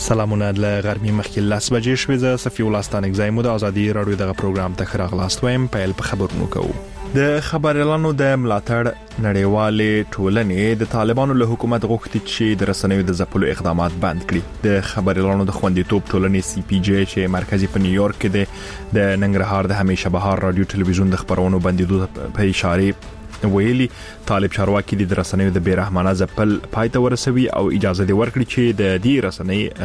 سلامونه د غرمې مخکې 10 بجې شوې. زه صفي الله ستانک زایمو د ازادي رادیو دغه پروګرام ته خراغلاست وایم. پیل په خبرونو کوو. د خبريالانو د ملاتړ نړیوالې ټولنې د طالبانو له حکومت غوښتي چې د رسنیو د ځپلو اقدامات بند کړي. د خبريالانو د خوندیتوب ټولنې CPJ چې مرکزی په نیویارک کې د ننګرهار د همیشه بهار رادیو ټلویزیون د خبرونو بندیدو په اشاره ویلي طالب چارواکي د رسنیو د بیرحمانه ځپل پای ته ورسوي او اجازه دی ورکړي چې د دې رسنۍ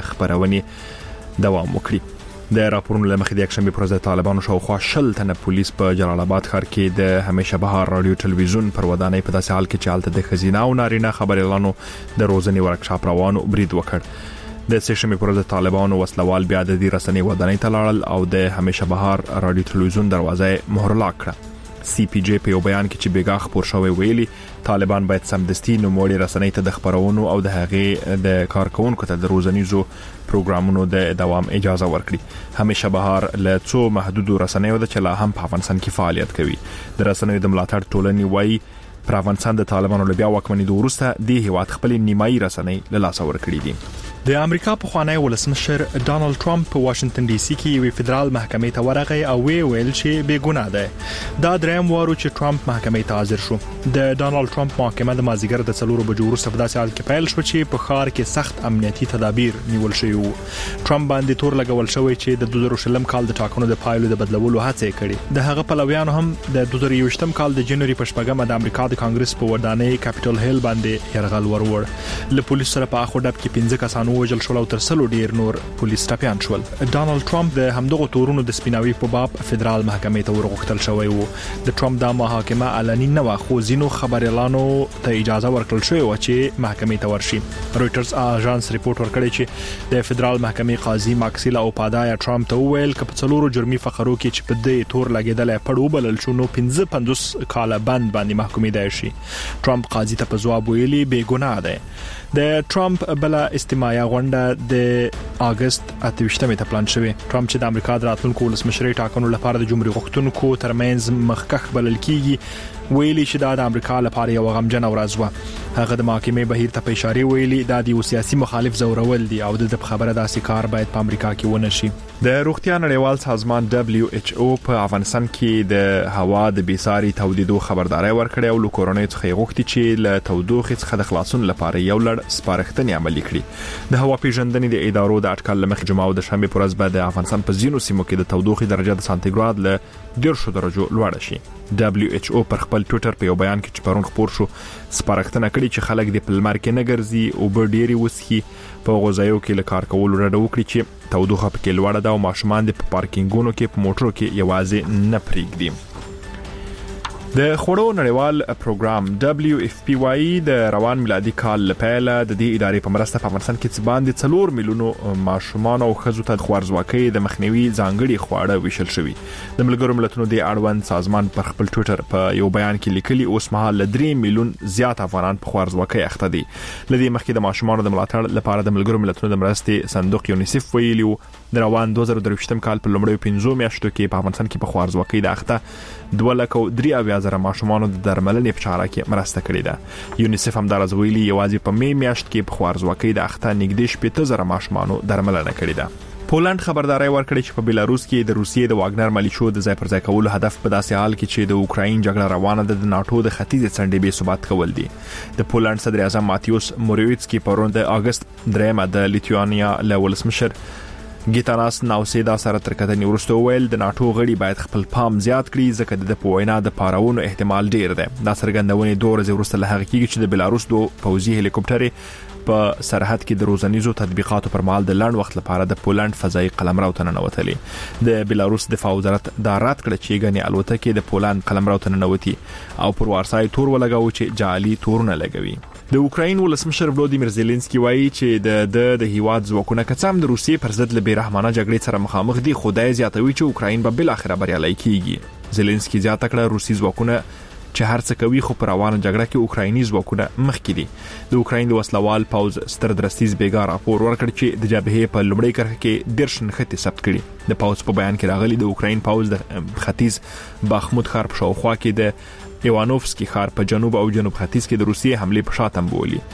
خبرونه دوام وکړي. د راپورونو لمخې د یکشنبه پر ورځ طالبانو شاوخوا 10 تنه پولیس په جلال آباد ښار کې د همیشه بهار رادیو ټلویزیون پر ودانۍ په داسې حال کې چې حالت د خزینه او نارینه خبريالانو د روزنې ورکشاپ روانو برید وکړ. د سشنبه پر ورځ طالبانو وسلوال بیا د دې رسنۍ ودانۍ ته لاړل او د همیشه بهار رادیو ټلویزیون دروازه مهر لاک کړه. CPJ په یو بیان کې چې بیګا خبر شوی ویلي طالبان باید سمدستي نوموړي رسنۍ ته د خبرونو او د هغې د کارکونکو ته د روزنیزو پروګرامونو د دوام اجازه ورکړي. همیشه بهار له څو محدودو رسنیو د چلا هم په افغانستان کې فعالیت کوي. د رسنیو د ملاتړ ټولنې وایي پر افغانستان د طالبانو له بیا واکمنۍ وروسته د هیواد خپل نیمایي رسنۍ له لاسه ورکړي دي. د امریکا په خوانی ولسمشر ډانلډ ټرمپ په واشنگټن ډي سي کې یو فدرال محکمې ته ورغی او ویل چې بې ګناه ده. دا دریم وارو چې ټرمپ محکمې ته حاضر شو. د ډانلډ ټرمپ محکمه د مازیګر د 4 بجو وروسته په داسې حال کې پیل شو چې په ښار کې سخت امنیتي تدابیر نیول شوي وو. ټرمپ باندې تور لګول شوی چې د 2020 کال د ټاکنو د پایلو د بدلولو هڅه کړې. د هغه پلویانو هم د 2020 کال د جنوري په 8 د امریکا د کانګرس په ودانۍ کیپټل هیل باندې يرغل ورور. له پولیسو سره په اخو ډب کې 15 کسانو وژل شول او تر ډیر نور پولیس ټاپیان شول. ډانلډ ټرمپ د همدغه تورونو د سپیناوي په باب فدرال محکمې ته ورغښتل شوی وو. د ټرمپ د محاکمه علني نه واخو زینو خبريالانو ته اجازه ورکړل شوی و چې محکمې ته ورشي. رويټرز اژانس ریپورت ورکړی چې د فدرال محکمې قاضي ماکسیلا اوپادایا ټرمپ ته وویل چې په څلورو جرمي فقرو کې چې په دې تور لګیدل پړو بلل شو نو 55 کاله بند باندې محکومې دی شي. ټرمپ قاضي ته په ځواب ویلي بې ګناه ده. د ټرمپ بل استماعي غونډه د اگست 28 ته پلان شوی. ټرمپ چې د امریکا د راتلونکو ولسمشرۍ ټاکنو لپاره د جمهوریت غوښتونکو ترمنځ مخکخ بلل کیږي ویلي چې دا د امریکا لپاره یو غمجن ورځ و. هغه د محکمې بهیر ته په اشاره ویلي دا د سیاسي مخالف زورول دي او د خبره داسې کار باید په امریکا کې ونه شي. د روغتیا نړیوال سازمان WHO په افغانستان کې د هوا د بیساري تودیدو خبرداري ورکړې او له کورونې څخه غوښتي چې له تودوخې څخه د خلاصون لپاره یو لړ سپارښتنې عملي کړي. د هوا پیژندنې د ادارو د اټکل لمخې جمعه او د شنبه پر ورځ به د افغانستان په ځینو سیمو کې د تودوخې درجه د سانتیګراد له 10 درجو لوړ شي. WHO پر خپل ټوئیټر په یو بیان کې چې پرون خبر شو سپارښتنه کړې چې خلک د پلمر کې نه ګرځي او به ډېری وسخي په غوځایو کې لکار کول ورډه وکړي چې تودوخه پکې لوړه ده او ماشومان د پارکینګونو کې په موټرو کې یوازې نه پریږدي. د خورو نړیوال پروګرام WFPY د روان میلادي کال لپاره د دې ادارې په مرسته په افغانستان کې څه باندې 4 میلیونو ماشومان او ښځو ته خوارځواکۍ د مخنیوي ځانګړي خواړه ویشل شوي. د ملګرو ملتونو د اړوند سازمان پر خپل ټوئیټر په یو بیان کې لیکلي اوس مهال 3 میلیون زیات افغانان په خوارځواکۍ اخته دي. لدې مخکې د ماشومانو د ملاتړ لپاره د ملګرو ملتونو د مرستې صندوق یونیسف ویلي د روان 2023 کال په لومړیو 15 میاشتو کې په افغانستان کې په خوارځواکۍ د اخته 2,03,000 ماشومانو د درملنې په چاره کې مرسته کړې ده. یونیسف هم دا ویلي یوازې په می میاشت کې په خوارځواکۍ د اخته نږدې 70,000 ماشومانو درملنه کړې ده. پولند خبرداري ورکړې چې په بلاروس کې د روسیې د واګنر ملیشو د ځای پر ځای کولو هدف په داسې حال کې چې د اوکراین جګړه روانه ده د ناتو د ختیځ څنډې به ثبات کول دي. د پولند صدر اعظم ماتیوس مورویڅکی پرون د اگست 3 د لیتوانیا له ولسمشر ګیتاناس ناوسیدا سره تر کتنې وروسته ویل د ناتو غړي باید خپل پام زیات کړي ځکه د پوینا د پاراونو احتمال ډیر دی. دا څرګندونې 2 ورځې وروسته له هغه کېږي چې د بلاروس 2 پوځي هلیکوپټرې په سرحد کې د روزنیزو تطبیقاتو پر مهال د لنډ وخت لپاره د پولند فضائي قلمرو ته ننوتلې. د بلاروس دفاع وزارت دا رد کړ چې غني الوتکې د پولند قلمرو ته ننوتي او پر وارسای تور ولګاو چې جعلي تورونه لګوي. د اوکراین ولسمشر ولودیمیر زيلنسکي وایي چې د هیواد ځواکونه کڅم د روسیې پر ضد له بیرحمانه جګړې سره مخامخ دي. خدای زیاتوي چې اوکراین به بل اخر بریالي کیږي. زيلنسکي زیاته کړه روسي ځواکونه چې هر څه کوي خو پر روانه جګړه کې اوکرایني ځواکونه مخکې دي. د اوکراین د وسلوال پوز ستر درستیز بیګا راپور ورکړ چې د جبهې په لومړۍ کرښه کې 10 نښتې ثبت کړي. د پوز په بیان کې راغلي د اوکراین پوز د ختیځ باخمود ښار په شاوخوا کې د ایوانوفسکی ښار په جنوب او جنوب ختیځ کې د روسیې حمله په شاتم بولی.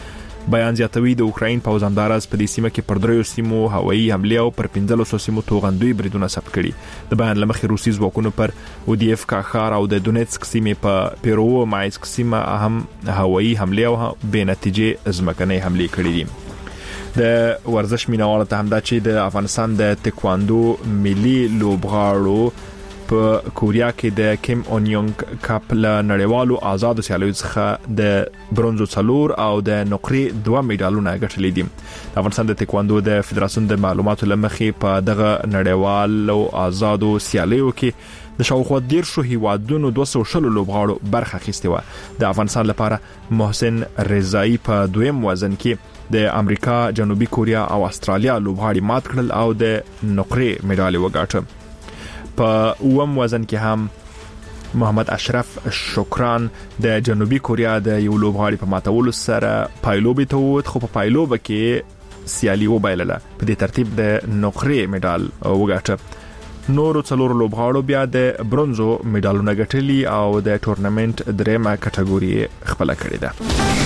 بیان زیاتوي د اوکراین پوځ انداز په دې سیمه کې پر 3 سیمو هوایي حمله او پر 15 سیمو توغندوی بریدونه ثبت کړي. د بیان لمخې روسي ځواکونو پر اودیف کا ښار او د دونیتسک سیمې په پیرو مایسک سیمه هم هوایي حمله او بې نتیجې ځمکنۍ حمله کړې دي. د ورزش مینوالو ته همدا چې د افغانستان د تکواندو ملي لوبغاړو په کوریا کې د کیم اون یونګ کپ له نړیوالو آزادو سیالیو څخه د برونزو 4 او د نقرې 2 میډالونه ګټلي دي. د افغانستان د تکواندو د فدراسیون د معلوماتو لمخې په دغه نړیوالو آزادو سیالیو کې د شاوخوا 10 هیوادونو 200 لوبغاړو برخه اخیستې و. د افغانستان لپاره محسن رضایی په دویم وزن کې د امریکا، جنوبي کوریا او استرالیا لوبغاړي مات کړل او د نقرې میډال وګاټه. په اوم وزن کې هم محمد اشرف شکران د جنوبي کوریا د یو لوبغاړي په ماتولو سره پایلوبې ته ووت، خو په پایلوبه کې سیالي وبایلله. په دې ترتیب د نقرې میډال وګاټه. نورو 4 لوبغاړو بیا د برونزو میډالونه ګټلي او د ټورنمنت درېمه کټګوري خپل کړې ده.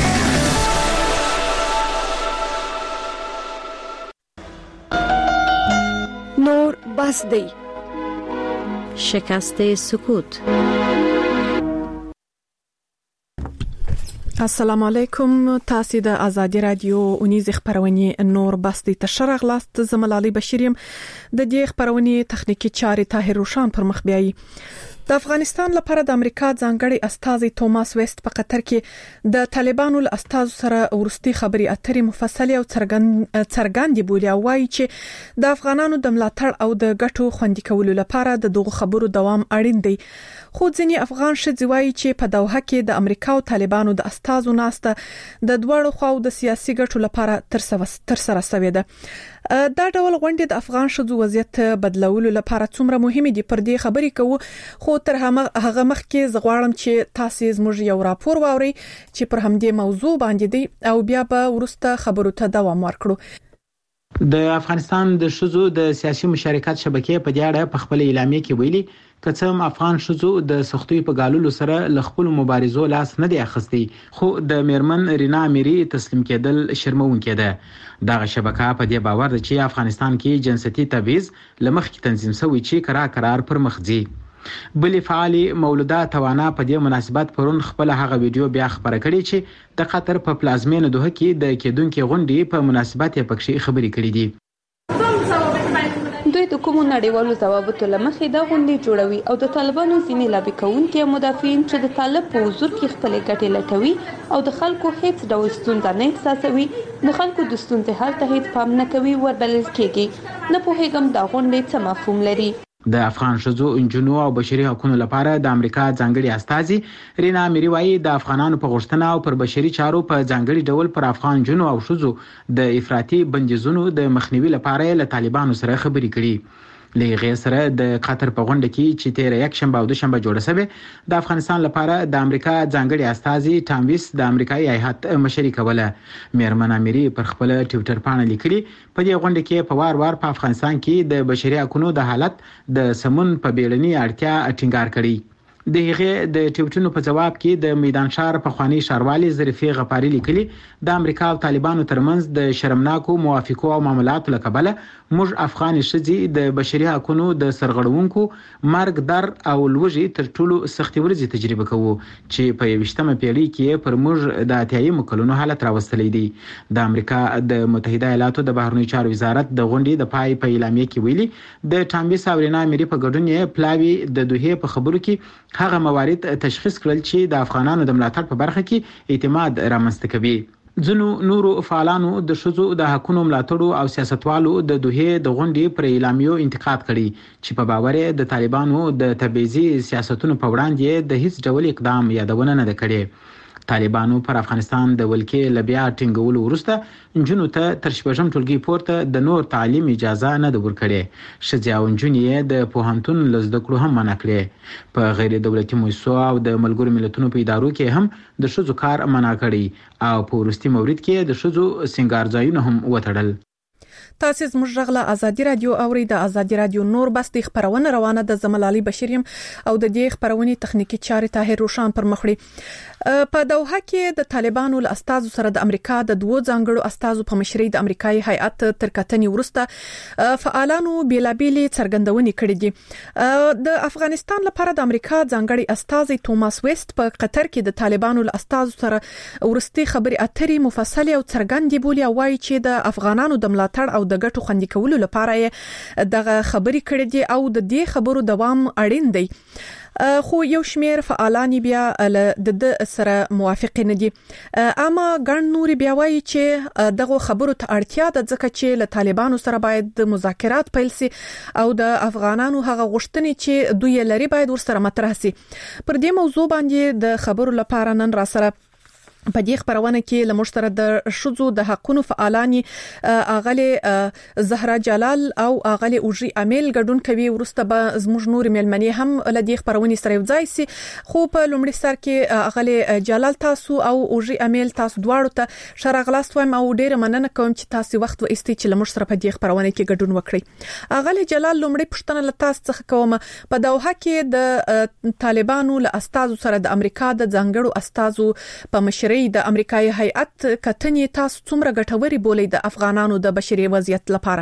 نور بس دی. شکست سکوت. السلام علیکم. تاسو د ازادي رادیو اونیز خبرونه نور بس دی تشرغ لاست زملالي بشریم. د دې خبرونه تخنیکی چارې طاهر روشان پر مخ بیاي. د افغانستان لپاره د امریکا ځانګړي استازي توماس ویست په قطر کې د طالبانو له استازو سره ورستي خبري اترې مفصلي او څرګندې بولي او وايي چې د افغانانو د ملاتړ او د ګټو خوندي کولو لپاره د دغه خبرو دوام اړین دی. خو ځینې افغان ښځې وايي چې په دوحه کې د امریکا او طالبانو د استازو ناسته د دوړو خواو د سیاسي ګټو لپاره تر سره شوې ده. دا ډول غونډې د افغان ښځو وضعیت بدلولو لپاره څومره مهمه دي پر دې خبرې کوو. خو تر هغه مخکې زغواړم چې تاسو زموږ یو راپور واورئ چې پر همدې موضوع باندې دی او بیا به ورسته خبرو ته دوام ورکړو. د افغانستان د ښځو د سیاسي مشارکت شبکې په دې اړه په خپل اعلامیه کې ویلي کڅم افغان ښځو د سختۍ په ګاللو سره ل خپل مبارزو لاس نه دی اخستي، خو د میرمن رینا امیری تسلیم کېدل شرمونکې ده. دغه شبکه په دې باور ده چې افغانستان کې جنسيتي تبعیض لمخ کې تنظیم شوی چې قرار پر مخ ځي. بلی فعالی مولوده توانا په دې مناسبت پرون خپل هغه ویډیو بیا خبره کړې چې د قطر په پلازمینه دوحه کې د کېدونکو غونډې په مناسبت یې پکې خبرې کړې دي. دوی د کومو نړیوالو ضوابطو لمخې دا غونډې جوړوي او د طالبانو ځینې لابي کوونکي مدافعین چې د طالب په حضور کې خپل ګټې لټوي او د خلکو هیڅ ډول ستونزه نه احساسوي، د خلکو د ستونزې حل ته هیڅ پام نه کوي وربلل کېږي. نه پوهیږم دا غونډې څه مفهوم لري. د افغان ښځو، انجونو او بشري حقوقو لپاره د امریکا ځانګړي استازي رینا امیری وايي د افغانانو په غوښتنه او پر بشري چارو په ځانګړي ډول پر افغان جنو او ښځو د افراطي بندیزونو د مخنیوي لپاره له طالبانو سره خبرې کړي. لغه سره د قطر په غونډه کې چې 13 شنبه او دوشنبه جوړه شوه د افغانستان لپاره د امریکا ځانګړي استازي ټام ویس د امریکایي هیئت مشري کوله. میرمن امیری پر خپل ټوئیټر باندې لیکلي په دې غونډه کې په وار په افغانستان کې د بشري حقوقو د حالت د سمون په بیړني اړتیا ټینګار کړي. د هغه د ټویټونو په جواب کې د میدان شهر په خواني شاروالي ظریفي غفاری لیکلي د امریکا او طالبانو ترمنځ د شرمناکو موافقو او معاملاتو لکبله موږ افغان شذي د بشري حقوقو د سرغړونکو مرګ در او لوږي تر ټولو سختي ورځي تجربه کوو چې په 20مه پیړۍ کې پر موږ د اتیايي مکلونو حالت راوستلې دي. د امریکا د متحده ایالاتو د بهرنیو چارو وزارت د غونډې د پای په اعلامیه کې ویلي د ټامبیس او رینا امیری په ګډون یې پلاوی د دوه په خبرو کې هغه موارد تشخیص کړل چې د افغانانو د ملاتړ په برخه کې اعتماد رامنځته کوي. ځینو نورو فعالانو د شذو د حقوقو ملاتړو او سیاستوالو د دوه د غونډې پر اعلامیو انتقاد کړي چې په باور د طالبانو د تبعیضي سیاستونو په وړاندې د هیڅ ډول اقدام یادونه نه کړي. طالبانو پر افغانستان د ولکې لبیا ټینګولو وروسته انجونو ته تر شپږم ټولګي پورته د نور تعلیم اجازه نه ده ورکړې. ښځې او نجونې د پوهنتون لزده کړو هم منع کړې. په غیر دولتي مؤسسو او د ملګرو ملتونو په ادارو کې هم د ښځو کار منع کړي او په وروستي مورید کې د ښځو سنگار ځایونه هم وتړل. تاسو زموږ غږ ازادي رادیو اوري د ازادي رادیو نور بس د خبرونه روانه د زملالي بشریم او د دې خبرونه تخنیکی چارې طاهر روشان پر مخړي. په دوحه کې د طالبانو له استازو سره د امریکا د دوه ځانګړو استازو په مشرۍ د امریکایي هیئت تر کتنې وروسته فعالانو بیلابېلې څرګندونې کړې دي. د افغانستان لپاره د امریکا ځانګړي استازي توماس ویست په قطر کې د طالبانو له استازو سره ورستي خبري اترې مفصلې او څرګندې بولي او وايي چې د افغانانو د ملاتړ او د ګټو خوندي کولو لپاره دغه خبري کړې دي او د دې خبرو دوام اړین دی. خو یو شمیر فعالان بیا د سره موافق نه دي. اما ګڼ نور بیا وایي چې دغه خبرو ته اړتیا ده ځکه چې له طالبانو سره باید د مذاکرات پیل شي او د افغانانو هغه غوښتنې چې دوی لري باید ورسره مطرح شي. پر دې موضوع باندې د خبرو لپاره نن را سره په دې خبرونه کې لمر سره د شذو د حقوقو فعالانی اغلی زهرا جلال او اغلی اوجي امیل ګډون کوي. ورسته به زموږ نور ملمنې هم له دې خبرونه سره یوځای سي. خو په لومړي سر کې اغلی جلال تاسو او اوجي امیل تاسو دواړو ته شرغلاست وایم او ډیره مننه کوم چې تاسو وخت و استي چې لمر سره په دې خبرونه کې ګډون وکړي. اغلی جلال لومړی پښتنه له تاسو څخه کوم په دوحه کې د طالبانو له استازو سره د امریکا د ځانګړو استازو په مشرۍ د امریکایي هیئت کتنې تاسو څومره ګټوري بولئ د افغانانو د بشري وضعیت لپاره؟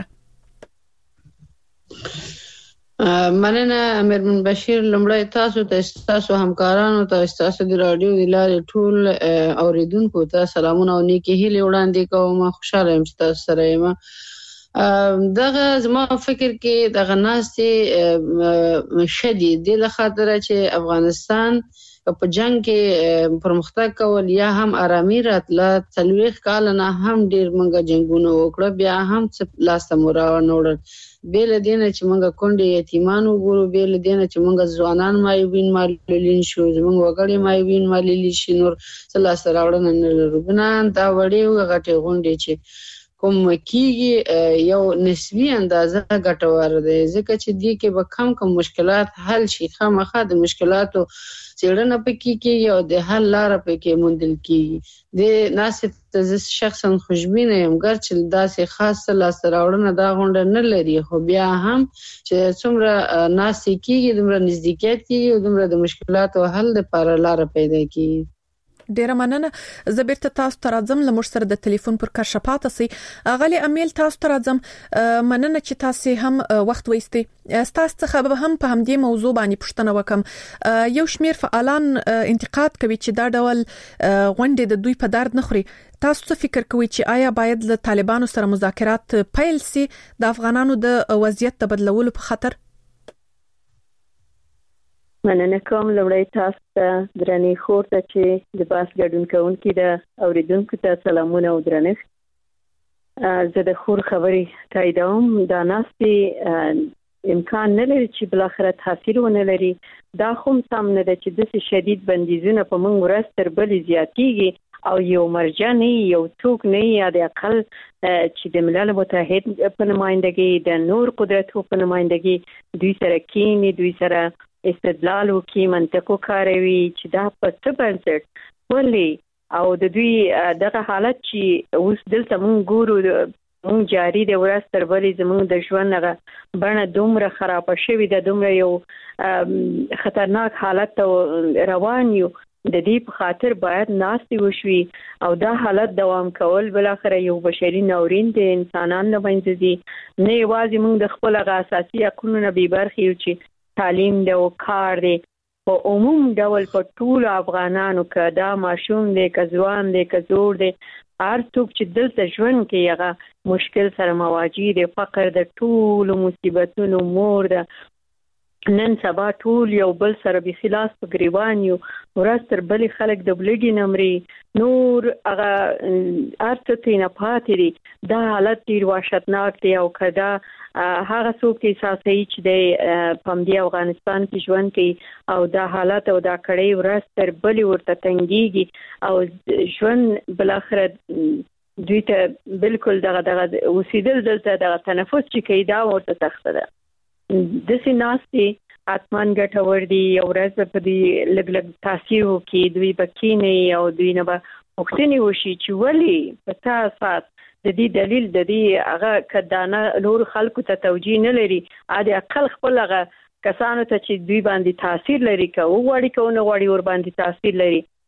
مننه امیر بشیر. لمړی تاسو همکارانو ته تاسو د رادیو د لارې ټول اوریدونکو ته سلامونه او نیکی هیلې وړاندې کوم. خوشاله یم چې تاسو سره یم. دغه زما فکر کې دغه ناستې شدید د خاطر چې افغانستان په جنگ کې پرمختګ کول یا هم آرامي راتله 40 کال نه هم ډیر منګه جنگونه وکړه بیا هم لاسته مورا نوړل. بیل دینه چې منګه کونډې یتیمان وګورو، بیل دینه چې منګه ځوانان مایوین مالین شو، زمونږ وګړي مایوین مالین شي، نور څه لاسته راوړنه نه لرو. بنان دا وړې غټې غونډې چې کوم کیږي یو نسبی اندازه ګټور دی ځکه چې دې کې به کم مشکلات حل شي. خامخا د مشکلاتو څېړنه پکې کیږي او د حل لار پکې موندل کیږي. د ناسې ته شخصا خوشبینه یم ګرچې داسې خاص لاسته راوړنه دا غونډه نه لري، خو بیا هم چې څومره ناسې کیږي دومره نزدېکیت کیږي او دومره د مشکلاتو حل لپاره لار پیدا کیږي. ډیره مننه. زه بیرته تاسو ته راځم لمر سره د ټلیفون پر کشفات سي. غالي امیل تاسو ته راځم. مننه چې تاسو هم وخت وایستي. تاسو څخه هم په همدې موضوع باندې پوښتنه وکم. یو شمیر فعالان انتقاد کوي چې دا ډول غونډې د دوی په درد نه خوري. تاسو څه فکر کوئ چې آیا باید له طالبانو سره مذاکرات پیل سي د افغانانو د وضعیت د بدلولو په خاطر؟ مننه کوم لومړی تاسو ته درنې خور ته چې د باس ګډون کوونکي د اوریدونکو ته سلامونه او درنښت. زه د خور خبرې تاییدوم. دا ناستې امکان نه لري چې بل اخر تاثیر ونه لري. دا خو سم نه ده چې د شدید بندیزونه په موږ ورځ تر بلې زیاتېږي او یو مرجع نه یو څوک نه یا د اقل چې د ملل متحد په نمائندګۍ د نور قدرتو په نمائندګۍ دوی سره کینی، دوی سره استدلال وکي، منطق وکاروي چې دا په څه بنسټ ولې او د دوی دغه حالت چې اوس دلته مونږ ګورو مونږ جاری د ورځ تر بلې زمونږ د ژوند هغه بڼه دومره خرابه شوې ده، دومره یو خطرناک حالت روان یو. د دې په خاطر باید ناستې وشوي او دا حالت دوام کول بل اخر یو بشري ناورین د انسانان نه منځ دي. نه یوازې مونږ د خپل اساسي حقوقو نه بې برخې یو چې تعلیم دی او کار دی په عموم ډول په ټول افغانانو کې دا ماشوم دی که ځوان دی که زوړ دی هر څوک چې دلته ژوند کوي هغه مشکل سره مواجه دی. فقر د ټولو مصیبتونو مور ده. نن سبا ټول یو بل سره به خلاص په گریوان یو ورځ تر بلې خلک د بلګي نمرې نور هغه ارته نه پاتې دي. دا حالت ډیر وحشتناک دی او کدا هغه څوک احساسوي چې د پمدي افغانستان کې ژوند کوي او دا حالت او دا کړي ورځ تر بلې ورته تنګيږي او ژوند بل اخر دوی ته بالکل دغه اوسیدل دلته دغه تنفس چې کوي دا ورته سخت ده. د سیناستي اتمان ګټور دی او ورځ په دې لګ تاثیر وکي دوی بکینه او دوی نه به وختنی وشي چې ولی په تاسو د دې دلیل د دې هغه کدانه نور خلکو ته توجیه نه لري. عادي اقل خپل هغه کسانو ته چې دوی باندې تاثیر لري که وغواړي که نه غواړي ور باندې تاثیر لري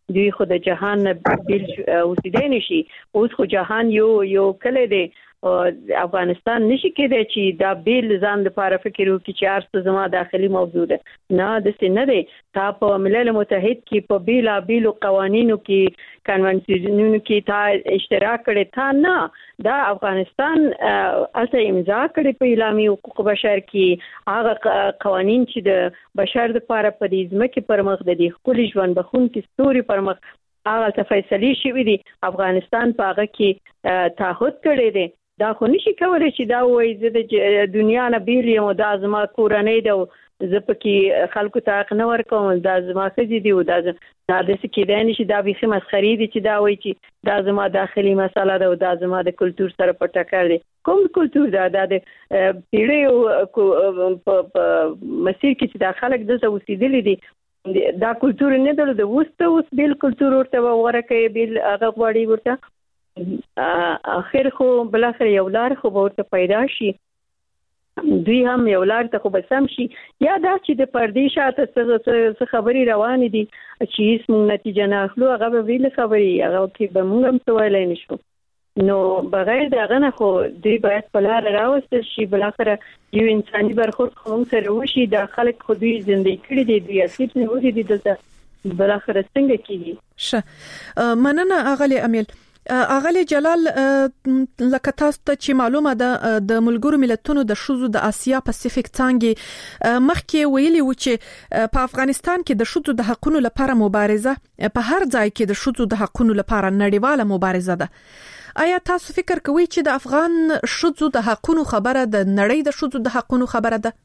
دوی خو د جهان بیل اوسیدای نشي. اوس خو جهان یو کله دی افغانستان نشي کېدای چې دا بیل ځان لپاره فکر وکړي چې ارڅ زما داخلي موضوع ده. نه د سینه دی. تا په ملل متحد کې په بیلو قوانینو کې کنونسیونونو کې تا اشتراک کړي تا نه دا افغانستان اسه امضا کړي په اعلامیه حقوق بشر کې هغه قوانین چې د بشر لپاره په دې ځمکه پر مخ د خپل ژوند بخون کې ستوري پر مخ هغه تفصیلي شوی دی. افغانستان په هغه کې تعهد کړی دی. دا خو نشي کولای چې دا وایي زه د دنیا نه بیل یم او دا زما کورنۍ ده زه پکې خلکو ته حق نه ورکوم دا زما ښځې دي او دا داسې کېدای نشي. دا بیخي مسخرې دي چې دا وایي چې دا زما داخلي مسله ده او دا زما د کلتور سره په ټکر دی. کوم کلتور ده؟ دا د پیړیو په مسیر کې چې دا خلک دلته اوسېدلي دي دا کلتور نه درلود. اوس بیل کلتور ورته ورکوي بیل هغه غواړي ورته اخر خو بلاخره یو لار خو ورته پیدا شي. دوی هم یو لار ته خو به سم شي. یا دا چې د پردې شاته څه خبرې روانې دي چې هیڅ موږ نتیجه نه اخلو هغه به ویل خبرې هغه کې به موږ هم څه ویلی نشو. نو بغیر د هغه نه خو دوی باید په لاره راوستل شي. بلاخره یو انساني برخورد خو موږ سره وشي. دا خلک خو دوی زندګي کړي دي دوی اصیب نیولي دي دلته بلاخره څنګه کېږي. ښه مننه اغلې امیل. اغلی جلال لکه تاسو ته چې معلومه ده د ملګرو ملتونو د شوزو د آسیا پاسفیک څانګې مخکې ویلي و چې په افغانستان کې د شوزو د حقوقو لپاره مبارزه په هر ځای کې د شوزو د حقوقو لپاره نړیواله مبارزه ده. آیا تاسو فکر کوئ چې د افغان شوزو د حقوقو خبره د نړۍ د شوزو د حقوقو خبره ده؟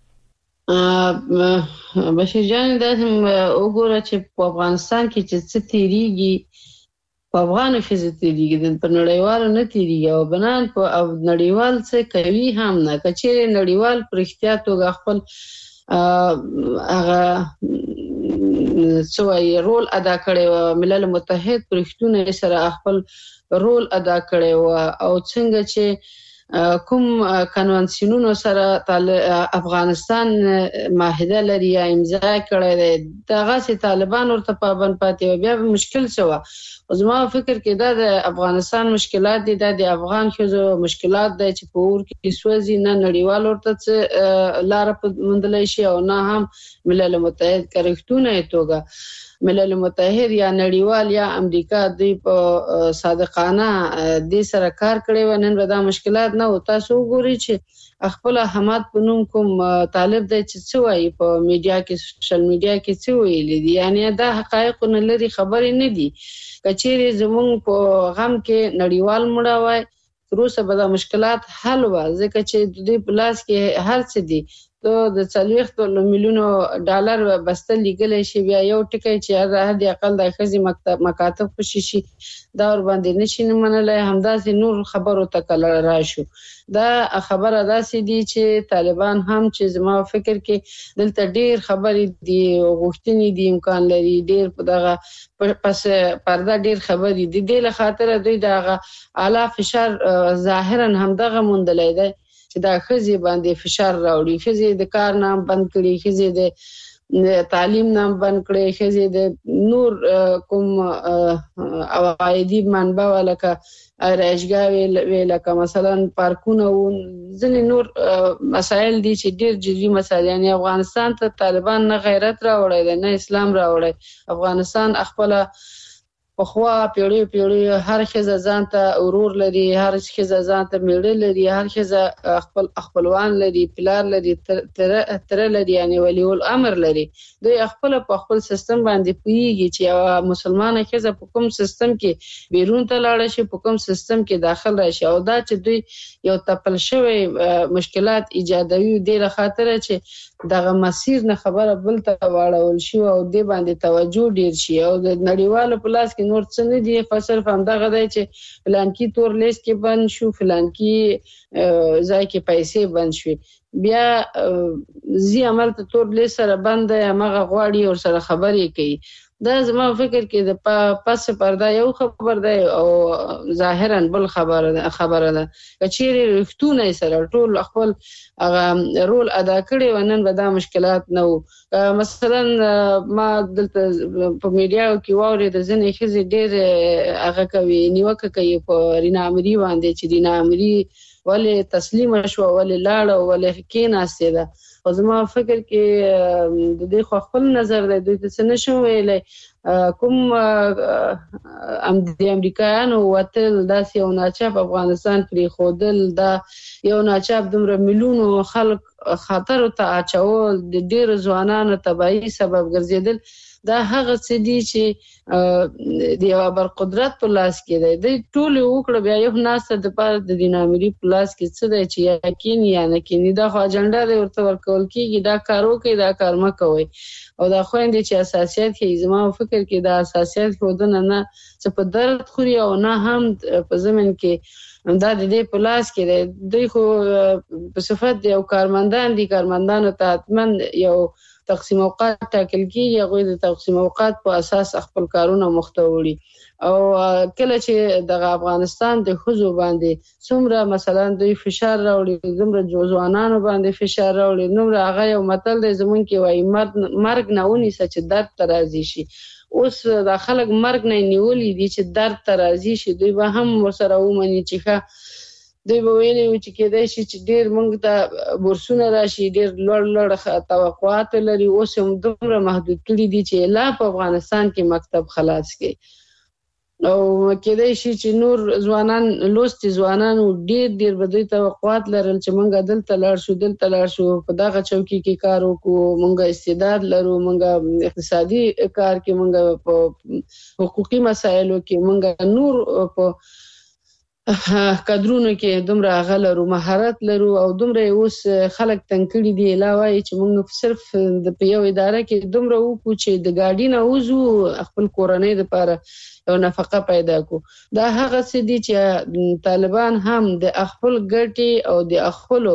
بشیر جان دا وګوره چې په افغانستان کې چې څه تیریږي په افغانو ښځې تیریږي په نړیوالو نه تیریږي او بنان په نړیوال څه کوي هم نه. که چیرې نړیوال په رښتیا توګه خپل هغه څه وایي رول ادا کړی و ملل متحد په رښتونه سره خپل رول ادا کړی و او څنګه چې کوم کنونسیونونو سره افغانستان معاهده لري یا امضا کړی دی دغسې طالبان ورته پابند پاتې و بیا به مشکل شوه. زما فکر کې دا د افغانستان مشکلات دي دا د افغان ښځو مشکلات دی چې په اور کې سوځي. نه نړیوال ورته څه لاره موندلی شي او نه هم ملل متحد که رښتونه توګه ملل متحد یا نړیوال یا امریکا دوی په صادقانه دې سره کار کړی و نن به دا مشکلات نه و. تاسو وګورئ چې خپل حماد په نوم کوم طالب دی چې څه وایي په میډیا کې سوشل میډیا کې څه ویلي دي یعنی دا حقایق نه لري خبرې نه دي. کچېرې زمونږ په غم کې نړیوال مړه وای تر اوسه به دا مشکلات حل و ځکه چې د دوی په لاس کې هر څه دي. د 40 میلیونو ډالر بسته لیږلی شي بیا یو ټکی چې د حد اقل د ښځې مکاتب خوشي شي دا ور باندې نشي منلی. همداسې نور خبرو ته کله راشو دا خبره داسې دي چې طالبان هم چې زما فکر کې دلته ډیر خبرې دي غوښتنې دي امکان لري ډیر په دغه پس پرده ډیر خبرې دي دې له خاطره دوی دغه اعلی فشار ظاهرا هم دغه موندلی دی چې دا ښځې باندې فشار راوړي. ښځې د کار نام بند کړي ښځې د تعلیم نام بند کړي ښځې د نور کوم عوایدي منبع لکه رایشګاه لکه مثلا پارکونه و ځینې نور مسایل دي چې ډیر جدي مسایل یعنی افغانستان ته طالبان نه غیرت راوړی دی نه اسلام راوړی. افغانستان خپل پخوا پیړیو هر ښځه ځان ته ورور لري هر ښځه ځان ته میړه لري هر ښځه خپل خپلوان لري پلار لري تره لري یعنی ولی الامر لري. دوی خپل په خپل سیستم باندې پوهیږي چې یو مسلمانه ښځه په کوم سیستم کې بیرون ته لاړه شي په کوم سیستم کې داخل راشي او دا چې دوی یو تپل شوی مشکلات ایجادوي دې له خاطره چې دغه مسیر نه خبره بل ته واړول شي او دې باندې توجه ډیر شي او د نړیوالو په لاس کې نور څه نه دي صرف همدغه دی چې فلانکي تور لیست کې بند شو فلانکي ځای کې پیسې بند شوي بیا زی عمل ته تور لیست سره بند دی همغه غواړي ور سره خبرې کوي دا زما فکر کې د پس پرده یو خبر دی او ظاهرا بل خبره ده کچېری رښتونه سره ټول خپل رول ادا کړي ونن به دا مشکلات نه وو. مثلا ما دلته په میډیا کې واوري د ځنې خزي ډېر هغه کوي نیوکه کوي په رینا امری باندې چې رینا امری ولې تسلیم شو ولې لاړ ولې کېناسته ده. او زما فکر کې د دې خپل نظر دی د څه نشو ویلې کوم د امریکایانو وتل داسې یو ناچاپ افغانستان پرې خودل دا یو ناچاپ دومره میلیونو خلک خطر ته اچول د ډېر ځوانانو تباہي سبب ګرځیدل. دا هغه څه دي چې د یو بر قدرت په لاس کې دی ټول وکړه بیا یو ناسته د پاره د دینامري په لاس کې څه دی چې یقین یا نه کینی دا خو اجنډا دی ورته ورکول کیږي دا کارو کوي دا کار مکوي او دا خويندې چې اساسيات کې زما فکر کې دا اساسيات خودنه نه څه په درد خوري او نه هم په زمين کې دا د دې په لاس کې دی خو په صفت دی او کارمندانو ته اتمن یو تقسیم اوقات ټاکل کیږي هغه د تقسیم اوقات په اساس خپل کارونه مختوري او کله چې د افغانستان د خزو باندې څومره مثلا دوی فشار راوړي زموږ ځوانانو باندې فشار راوړي نو هغه یو متل دی زمون کې وایي مرګ نه ونی چې درد ترازی شي. اوس د خلک مرګ نه نیولې دي چې درد ترازی شي دوی به هم ورسره ومني چې دوی به ویلي چې کېدای شي چې ډېر موږ ته بورسونه راشي ډېر لوړ توقعات لري اوس هم دومره محدود کړي دي چې لا په افغانستان کې مکتب خلاص کړي او کېدای شي چې نور ځوانان لوستي ځوانان ډېر به دوی توقعات لرل چې موږ دلته لاړ شو په دغه چوکۍ کې کار وکړو موږ استعداد لرو موږ اقتصادي کار کې موږ په حقوقي مسایلو کې موږ نور په کادرونو کې دومره غلرو مهارت لرو او دومره اوس خلک تنکړي دي علاوه چې موږ صرف د یو اداره کې دومره وکړو چې د ګاډي نه وځو خپل کورنۍ لپاره یو نفقه پیدا کو. دا هغه څه دي چې طالبان هم د خپل ګټي او د خپل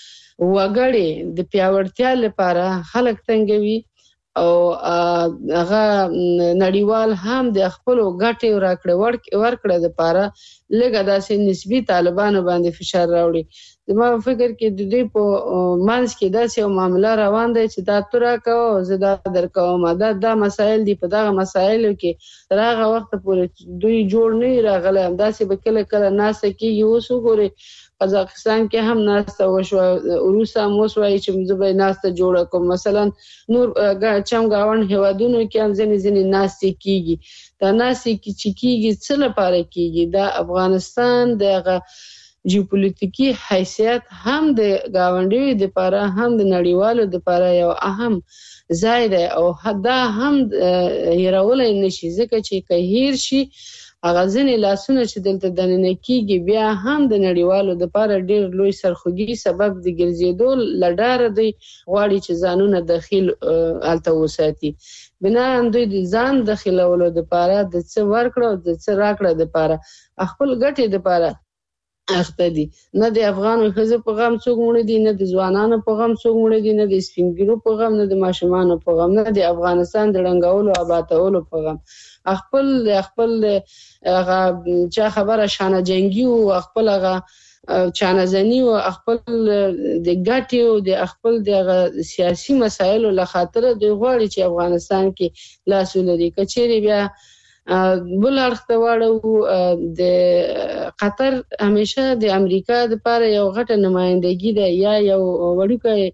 وګړي د پیاوړتیا لپاره خلک تنګوي او هغه نړیوال هم د خپل ګټي ورکړه د لپاره لګا داسې نسبی طالبانو باندې فشار راوړي. زما فکر کې د دې په مانس کې داسې یو معاملې روان دی چې دا ترا کو زدا درکوم دا مسائل دي په دغه مسایلو کې راغه وخت پورې دوی جوړ نه راغله داسې به کله ناس کېږي اوس وګوري قزاقستان کې هم ناسته وشو روسا موسوي چې مزبې ناسته جوړه کوم مثلا نور چمګاون هوادونو کې هم ځنې ناسته کېږي دا ناسته کېږي څه لپاره کېږي دا افغانستان د جیوپولیټیکي حیثیت هم د گاونډیو د لپاره هم د نړیوالو د لپاره یو اهم ځای دی او دا هم هیرولای نشي ځکه چې هیر شي هغه ځنې لاسونه چې دلته دننه کېږي بیا هم د نړیوالو د لپاره ډېر لوی سرخوږي سبب د ګرځېدو لډاره دی غواړي چې ځانونه داخل هلته وساتي بنا دوی د ځان داخلولو د لپاره د څه ورکړه او د څه راکړه د لپاره خپل ګټې د لپاره اخته دي نه د افغانو ښځو په غم څوک مړ دي نه د ځوانانو په غم څوک مړ دي نه د سپینګیرو په غم نه د ماشومانو په غم نه د افغانستان د رنګولو آبادولو په غم خپل چا خبره شانه جنگي او خپل چانه زنی او خپل د ګټي او د خپل د سیاسي مسایلو له خاطر د غواړي چې افغانستان کې لاس ولري کچېری بیا بل اړخته واړو د قطر همیشه د امریکا د لپاره یو غټه نمائندګي ده یا یو وړوکی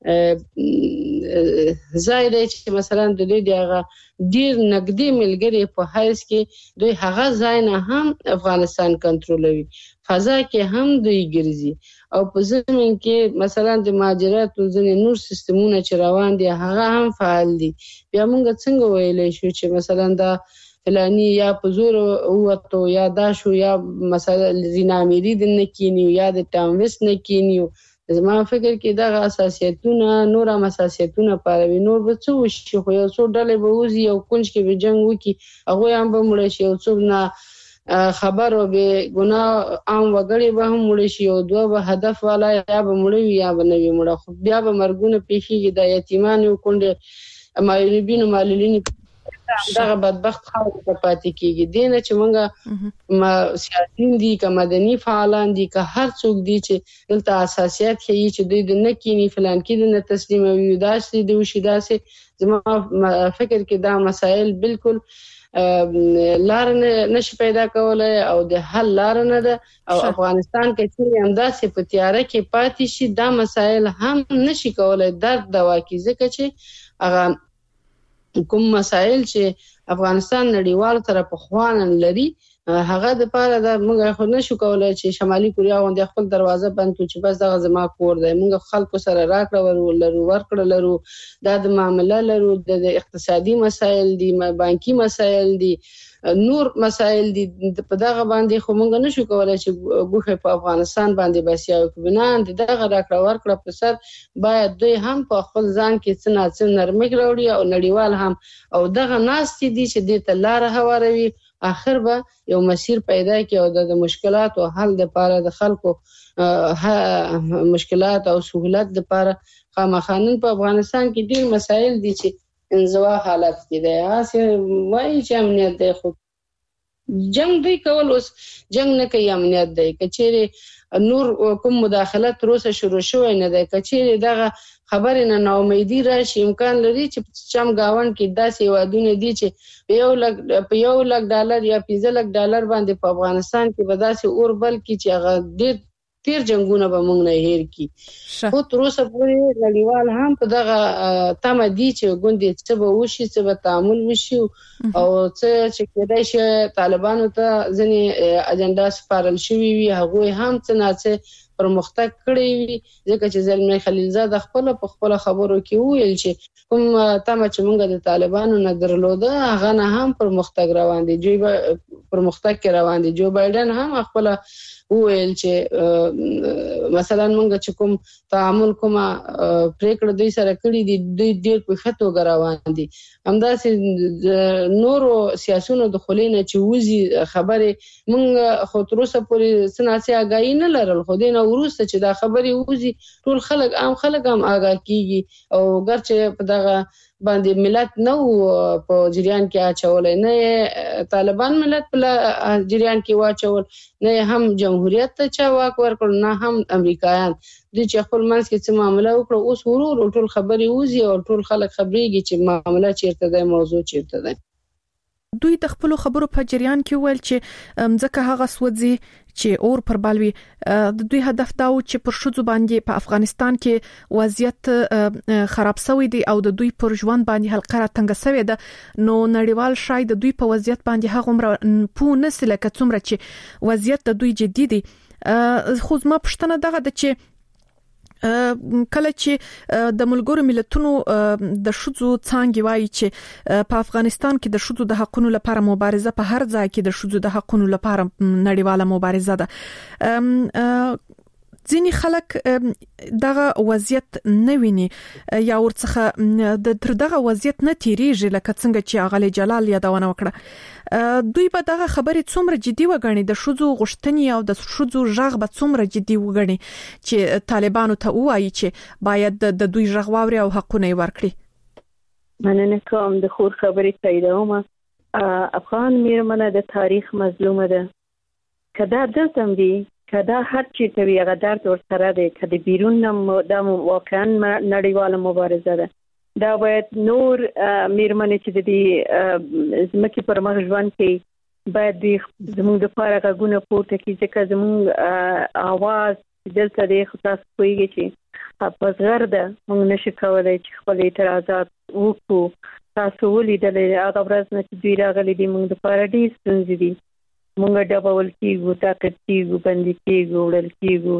ځای دی چې مثلا د دوی دغه ډیر نګدي ملګری په حیث کې دوی هغه ځای نه هم افغانستان کنټرولوي فضا کې هم دوی ګرځي او په زمين کې مثلا د مهاجرت او ځینې نور سیستمونه چې روان دي هغه هم فعال دي بیا موږ څنګه ویلای شو چې مثلا دا فلانی یا په زور اوته یا دا شو یا مثلا زینامری د نکینیو یا د ټاموس نکینیو زما فکر کې دا اساسیتونه نور اساسیتونه پاروي نور به څه وشي خو یو څو ډلې به وزي او کونج کې به جنگ وکي هغه هم به مړ شي او څو نه خبر او به ګناه عام وګړي به هم مړ شي او دوه به هدف والا یا به مړ وي یا به نه وي مړ خو بیا به مرګونه پیښیږي د یتیمانو کونډه مایلبینو ماللین دغه بدبخت خلک ته پاتې کیږي. دینه چې موږ سیاسيین دي که مدني فعالان دي که هر څوک دي چې دلته اساسيات هي چې دوی د نکینی فلان کې نه تسلیموي داسې دی وشي داسې زما فکر کې دا مسائل بالکل لار نشي پیدا کولای او د حل لار نه ده او افغانستان کې چې همداسې په تیاره کې پاتې شي دا مسائل هم نشي کولای درد دوا کی ځکه چې هغه کوم مسائل چې افغانستان نړیوال سره په خوان لري هغه د پاره د موږ خو نشو کولای چې شمالي کوریا غونډه خپل دروازه بند کړي چې بس دغه زما کور دی. موږ خلکو سره راکړه ورکړه لرو دا د معاملې لرو د اقتصادي مسایل دي بانکي مسایل دي نور مسایل دي په دغه باندې خو موږ نشو کولای چې ګوخه په افغانستان باندې بس یو بنان دغه راکړه ورکړه په سر باید دوی هم په خپل ځان کې څه نرمي راوړي او نړیوال هم او دغه ناستې دي چې د تلاره هواروي اخر به یو مسیر پیدا کی او د مشکلات او حل لپاره د خلکو مشکلات او سہولت لپاره خامخانن په افغانستان کې ډیر مسایل دي چې انزوا حالت کې دی هغه وایي چې امنیت دی خو جنگ دی کول اوس جنگ نه کوي امنیت دی کچېره نور کوم مداخلت روسه شروع شوی نه دی کچېره دغه خبرې نه ناامیدي راشي امکان لري چې چم گاون کې داسې وادونه دي چې په یو لک ډالر یا 15 لک ډالر باندې په افغانستان کې به داسې اور بل کې چې هغه ډیر جنگونه به موږ نه هیر کی خو تر اوسه پورې نړیوال هم په دغه تمه دي چې ګوندې څه به وشي څه به تعامل وشي او څه چې کېدای شي طالبانو ته ځنې اجنډا سپارل شوی وي هغه هم څه نه څه پرمختګ کړی وي ځکه چې زلمی خلیلزاد خپل په خپل خبرو کې ویل چې کوم تمه چې موږ د طالبانو نه درلوده هغه نه هم پرمختګ روان دي پرمختګ کې روان دي جو بایدن هم خپل ویل چې مثلا موږ چې کوم تعامل کومه پریکړه دوی سره کړی دي دوی ډیر په خطو غراوان دي همداسې نورو سیاسيونو د خلینو چې وزي خبره موږ خو تر اوسه پورې سناسي آگاهی نه لرل خو دینه ورسته چې دا خبره وزي ټول خلک هم آگاه کیږي او ګرچه په دغه باندې ملت نو په جریان کې اچولای نه طالبان ملت په جریان کې واچول نه هم جمهوریت ته چا واک ورکړ نه هم امریکایان د چې خپل منځ کې څه معاملې وکړه اوس ورور ټول خبري وزي او ټول خلک خبريږي چې معاملې چیرته ده موضوع چیرته ده. دوی د خپل خبرو په جریان کې ویل چې ځکه هغه سوځي چې اور پر بالوي د دوی هدف دا و چې پر شذو باندې په افغانستان کې وضعیت خراب شوی دی او د دوی پر ژوند باندې حلقه تنګ شوی ده نو نړیوال شاید د دوی په وضعیت باندې هغه عمر پو نسله کڅومره چې وضعیت د دوی جدي دی خو زما پښتنه دغه د چې کله چې د ملګرو ملتونو د شذو څنګه وایي چې په افغانستان کې د شذو د حقوقو لپاره مبارزه په هر ځای کې د شذو د حقوقو لپاره نړیواله مبارزه ده ځینې خلک دغه وضعیت نه ویني یا ورڅخه د تر دغه وضعیت نه تیریږي لکه څنګه چې اغلی جلال یادونه وکړه دوی به دغه خبرې څومره جدي وګڼي د شذو غوښتنې او د شذو ژغ به څومره جدي وګڼي چې طالبانو ته وایي چې باید د دوی ژغ واوري او حقونه ورکړي. مننه کوم د خور خبرې تاییدوم افغان میرمنه د تاریخ مظلومه ده کدا دلته دی کدا هر چی ته یو درد ورسره دی کدی بیرون د واقعا نړیواله مبارزه ده دا باید نور میرمنې چې د زمکه پر مخ ژوند کې باید زموږ د لپاره غوونه پورته کړي چې زموږ आवाज دلته دی خاص کوي چې په زغرده موږ نشو کولای چې خپل اعتراضات وکړو تاسو ولیدل هغه ورځ نه چې دوی راغلي دي موږ د لپاره ډیر ستونزې دي مونږ ډبول کیږو طاقت کیږو باندې کیږو ورل کیږو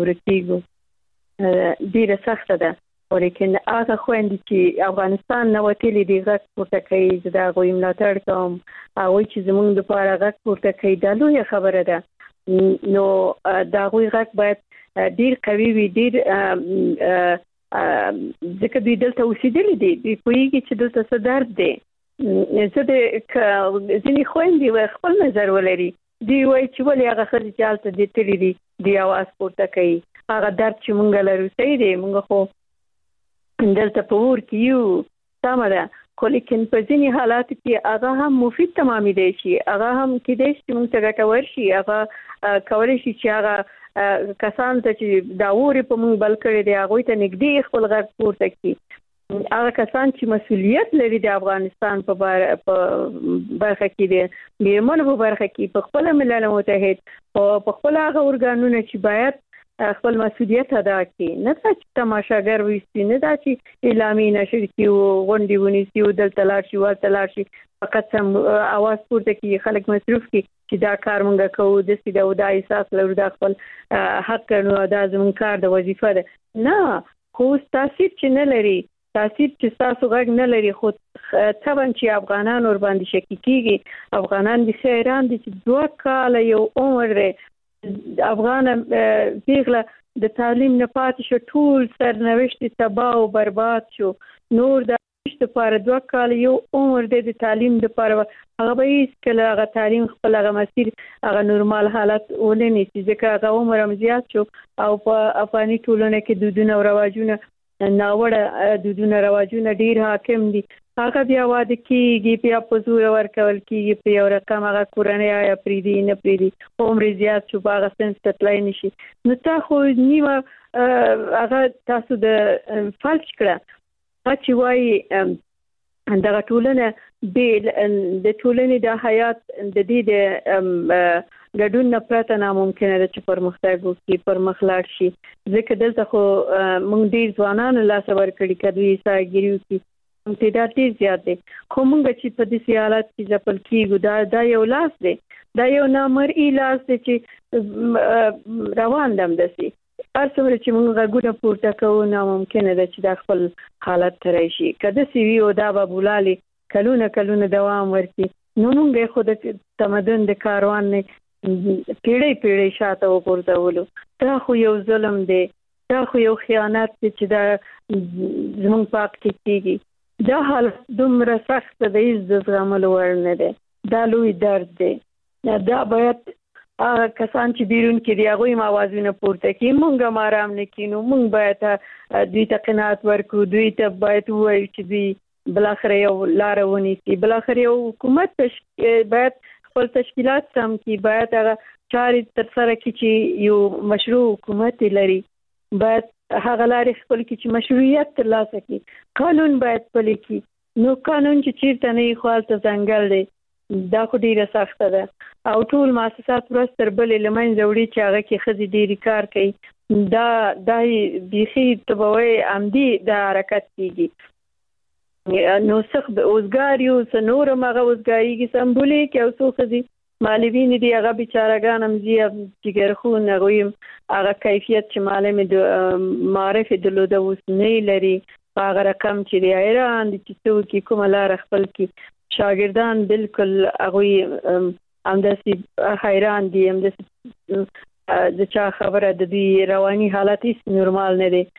ورکیږو ډیره سخته ده ولیکن هغه خويندې چې افغانستان نو وتلې دي غږ پورته کوي دا غوي ملاتړ کوم او چې زمونږ د لپاره غږ پورته کوي دا لویه خبره ده نو دا غوي غږ باید ډیر قوي وي ډیر ځکه دوی دلته اوسېدلي دي دوی پوهیږي چې دلته څه درد دی زه د ځینې خويندې خپل نظر ولري دی وای چې ولې هغه خرج چالت دي تللی دي دی आवाज پورته کوي هغه درد چې مونږ لرو صحیح دی مونږ خو دلته په ور کې یو سمره خو لیکن په ځینې حالات کې هغه هم مفید تمامېدی شي، هغه هم کېدای شي موږ ته ګټور شي، هغه کولی شي چې هغه کسان ته چې دا اوري په موږ بل کړي دي هغوی ته نږدې خپل غږ پورته کړي. هغه کسان چې مسؤلیت لري د افغانستان په برخه کې دي، د یمن په برخه کې په خپل ملل متحد په خپل هغه ارګانونه چې باید خپل مسؤلیت ادا کړي، نه دا چې تماشاګر وي، نه دا چې اعلامي نشر کې غونډې ونیسي او دلته لاړ شي ورته لاړ شي، فقط هم اواز پورته کړي، خلک مصروف کړي چې دا کار مونږ کوو، د دا احساس لرو دا خپل حق نو دا زموږ کار د وظیفه ده. نه خو تاثیر چې نه لري، تاثیر چې تاسو غږ نه لري، خو طبعا چې افغانان ور باندې شکی کیږي. افغانان د خیران دي چې 2 کال یو عمر افغان پیغله د تعلیم نه پاتې شو، ټول سرنوشت تباہ او برباد شو. نور د لپاره 2 کال یو عمر د تعلیم لپاره هغه به هیڅ کله هغه تعلیم خپل هغه مسیر هغه نورمال حالت ولني چې ځکه هغه عمر هم زیات شو او په افغاني ټولنه کې دودونه او رواجونه ناوړه دودونه رواجونه ډیر حاکم دي. هغه بیا واده کیږي، بیا په زور ورکول کیږي، په یو رقم هغه کورنۍ یا پریدي نه پریدي عمر زیات شو هغه سنس تطلای نشي. نو تا خو نیمه هغه تاسو د فلج کړه چې وایي دغه ټولنه د ټولنې د حیات د دې د ګډون نه پرته ناممکنه ده چې پرمختګ وکړي، پرمخ لاړ شي. ځکه دلته خو موږ ډیر ځوانانو لاس ورکړي کدوې ساګری وکړي، تعداد ډیر زیات دی، خو موږ چې په دې حالت کې ځپل کیږو دا یو لاس دی، دا یو نامرئي لاس دی چې روان دم دسي. هر څومره چې موږ غږونه پورته کوو ناممکنه ده چې دا خپل حالت ته راشي. که داسې وي او دا به بولالې کلونه دوام ورکړي، نو موږ خو د تمدن د کاروان نه پیړۍ شاته وغورځولو. دا خو یو ظلم دی، دا خو یو خیانت دی چې دا زموږ په حق کې کېږي. دا حالت دومره سخت دی د زغملو وړ نه دی، دا لوی درد دی. دا باید کسان چې بیرون کې دی هغوی هم آوازونه پورته کړي، موږ هم آرام نه کینو، موږ باید دوی ته قناعت ورکړو، دوی ته باید ووایو چې دوی بالاخره یو لاره ونیسي، بالاخره یو حکومت باید خپل تشکیلات سم کړي، باید هغه چارې ترسره کړي چې یو مشروع حکومت لري، باید هغه لارې خپل کړي چې مشروعیت ترلاسه کړي، قانون باید پلی کړي. نو قانون چې چیرته نه وي خو هلته ځنګل دی، دا خو ډیره سخته ده. او ټول مؤسسات ورځ تر بلې له منځه وړي چې هغه کې ښځې ډېرې کار کوي. دا بیخي تبوی عمدي دا حرکت کېږي. نو څه اوزګار یو، څه نور هم هغه اوزګارېږي، سمبولیک او څو ښځې معلمین دي هغه بیچارهګان هم ځي جګرخون، هغوی هم هغه کیفیت چې معلم د معرف درلوده اوس نه لري په هغه رقم چې دی. حیران دي چې څه وکړي، کومه لاره خپل کړي. شاګردان بالکل هغوی همداسې حیران دي، همداسې د چا خبره د دوی رواني حالت هیڅ نورمال نه دی.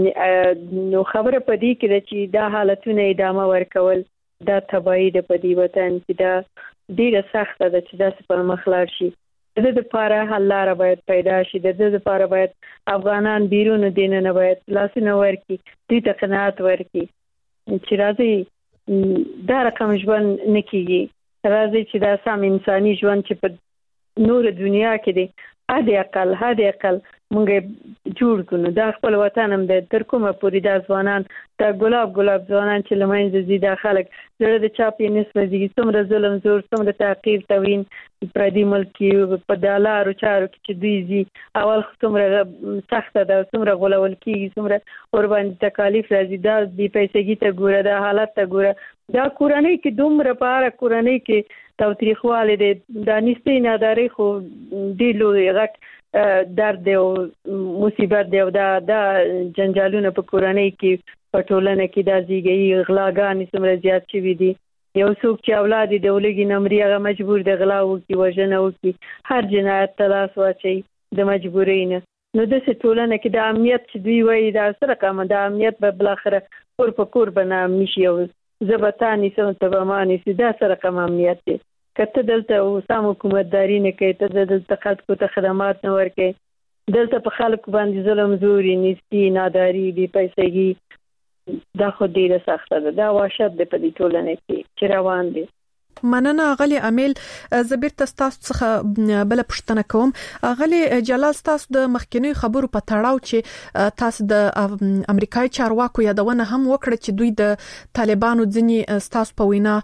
نو خبره په دې کې ده چې دا حالتونه ادامه ورکول دا تباهي ده په دې وطن کې، دا ډېره سخته ده چې داسې پر مخ لاړ شي. د دې لپاره حل لاره باید پیدا شي، د دې لپاره باید افغانان بیرون دینه باید لاسونه ورکړي، دوی ته قناعت ورکړي چې راځي دا رقم ژوند نه کېږي، راځي چې دا سم انساني ژوند چې په نور دنیا کې دی حد اقل مونږ جوړ کړو. دا خپل وطن هم د تر کومه پورې دا ځوانان دا ګلاب ځوانان چې لمنځه ځي، دا خلک زړه د چا په نسبت دي، څومره ظلم زور، څومره تعقیب توهین پردي ملک کې په دالارو چارو کې چې دوی ځي. اول څومره سخته ده، څومره غولول کېږي، څومره ور باندې تکالیف راځي. دا بې پیسګي ته ګوره، دا حالت ته ګوره، دا کورنۍ کې دومره په هره کورنۍ کې تاوتریخوالی دی، دا نسبي نادارۍ خو ډېر لوی غټ درد دی او مصیبت دی. او دا جنجالونه په کورنۍ کې په ټولنه کې دا زیږي، غلاګانې څومره زیات شوي دي. یو څوک چې اولاد یې د ولږې نه مري هغه مجبور دی غلا وکړي، وژنه وکړي، هر جنایت ته لاس واچوي د مجبورۍ نه. نو داسې ټولنه کې د امنیت چې دوی وایي دا څه رقمه، دا امنیت به بالاخره کور په کور به نامني شي او زه به تا نیسم ته به ما نیسي. دا څه رقم امنیت دی؟ که ته دلته سم حکومتداري نه کوې، ته دلته خلکو ته خدمات نه ورکوې، دلته په خلکو باندې ظلم زوري، نیستي، ناداري، بې پیسګي، دا خو ډیره سخته ده. دا وحشت د په دې ټولنه کې چې روان دي. مننه غلي امیل. زبیر تاسو څخه بل پښتنه کوم. غلي جلال تاسو د مخکینی خبرو په تړاو چې تاسو د امریکایي چارواکو یادونه هم وکړه چې دوی د طالبانو ځنی تاسو په وینا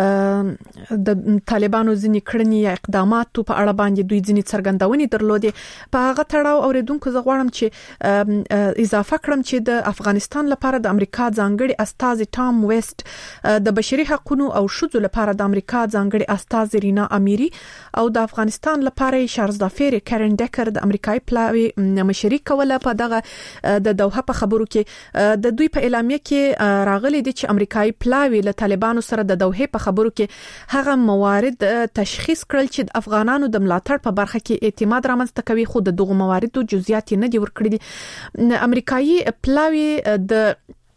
د طالبانو ځنی کړنی یا اقدامات په اړه باندې دوی ځنی څرګندونې درلودې. په هغه تړاو اوریدونکو زه غواړم چې اضافه کړم چې د افغانستان لپاره د امریکا ځانګړي استاذ ټام ویست د بشري حقوقو او شذو لپاره د امریکا ځانګړي استاذ رینا امیری او د افغانستان لپاره شارزدافیر کارن ډکر د امریکایي پلاوی مشري کوله. په دغه د دوحه په خبرو کې د دوی په اعلامیه کې راغلي دي چې امریکایي پلاوی له طالبانو سره د دوحه په خبرو کې هغه موارد تشخیص کړل چې د افغانانو د ملاتړ په برخه کې اعتماد رامنځته کوي، خو د دغه مواردو جزئیات نه دي ورکړي. امریکایي پلاوی د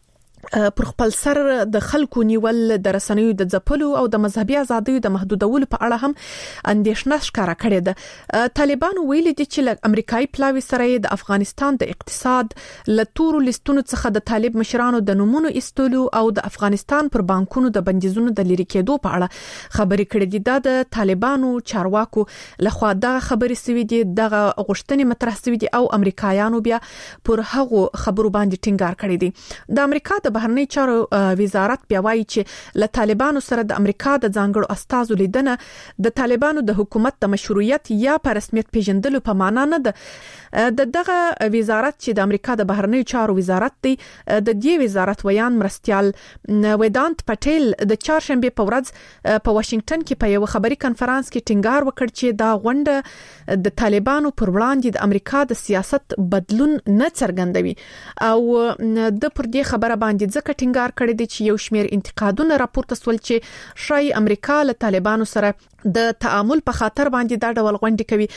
پر خپل سر د خلکو نیول د رسنیو د ځپلو او د مذهبي ازادۍ د محدودولو په اړه هم اندېښنه ښکاره کړې ده. طالبانو ویلي دي چې له امریکایي پلاوی سره د افغانستان د اقتصاد له تورو لیستونو څخه د طالب مشرانو د نمونه ایستلو او د افغانستان پر بانکونو د بندیزونو د لری کېدو په اړه خبرې کړې دي. د طالبانو چارواکو لخوا د خبرې سوي دي، دغه غوښتنې مطرح سوي دي او امریکایانو بیا پر هغو خبرو باندې ټینګار کړی دی. د امریکا د بهرنی چارو وزارت بیا وایي چې له طالبانو سره د امریکا د ځانګړو استازو لیدنه د طالبانو د حکومت د مشروعیت یا په رسمیت پیژندلو په معنا نه ده. دغه وزارت چې د امریکا د بهرنی چارو وزارت دی، د دې وزارت ویان مرستيال ویدانت پټیل د چهارشنبه په ورځ په واشنگټن کې په یو خبري کانفرنس کې ټینګار وکړ چې دا غونډه د طالبانو پر وړاندې د امریکا د سیاست بدلون نه څرګندوي او د پر دې خبره باندې ځکه ټینګار کړی دی چې یو شمېر انتقادونه راپورته سول چې شای امریکا له طالبانو سره د تعامل په خاطر باندې دا ډول غونډې کوي.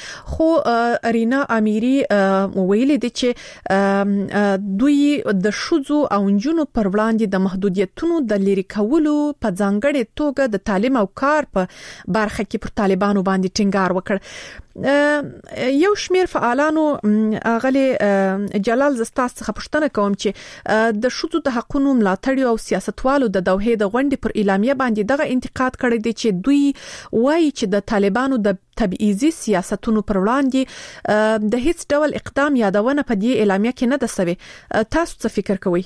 خو رینا امیری ویلي دي چې دوی د شذو او نجونو پر وړاندې د محدودیتونو د لری کولو په ځانګړي توګه د تعلیم او کار په برخه کې پر طالبانو باندې ټینګار وکړ. یو شمېر فعالانو غلي جلال زستاس څخه پوښتنه کوم چې د شذو د حقوقو ملاتړ او سیاستوالو د دوحه د غونډې پر اعلامیه باندې دغه انتقاد کړی دی چې دوی وایي چې د طالبانو د تبعیضي سیاستونو پر وړاندې د هیڅ ډول اقدام یادونه په دې اعلامیه کې نه ده سوي. تاسو څه فکر کوئ؟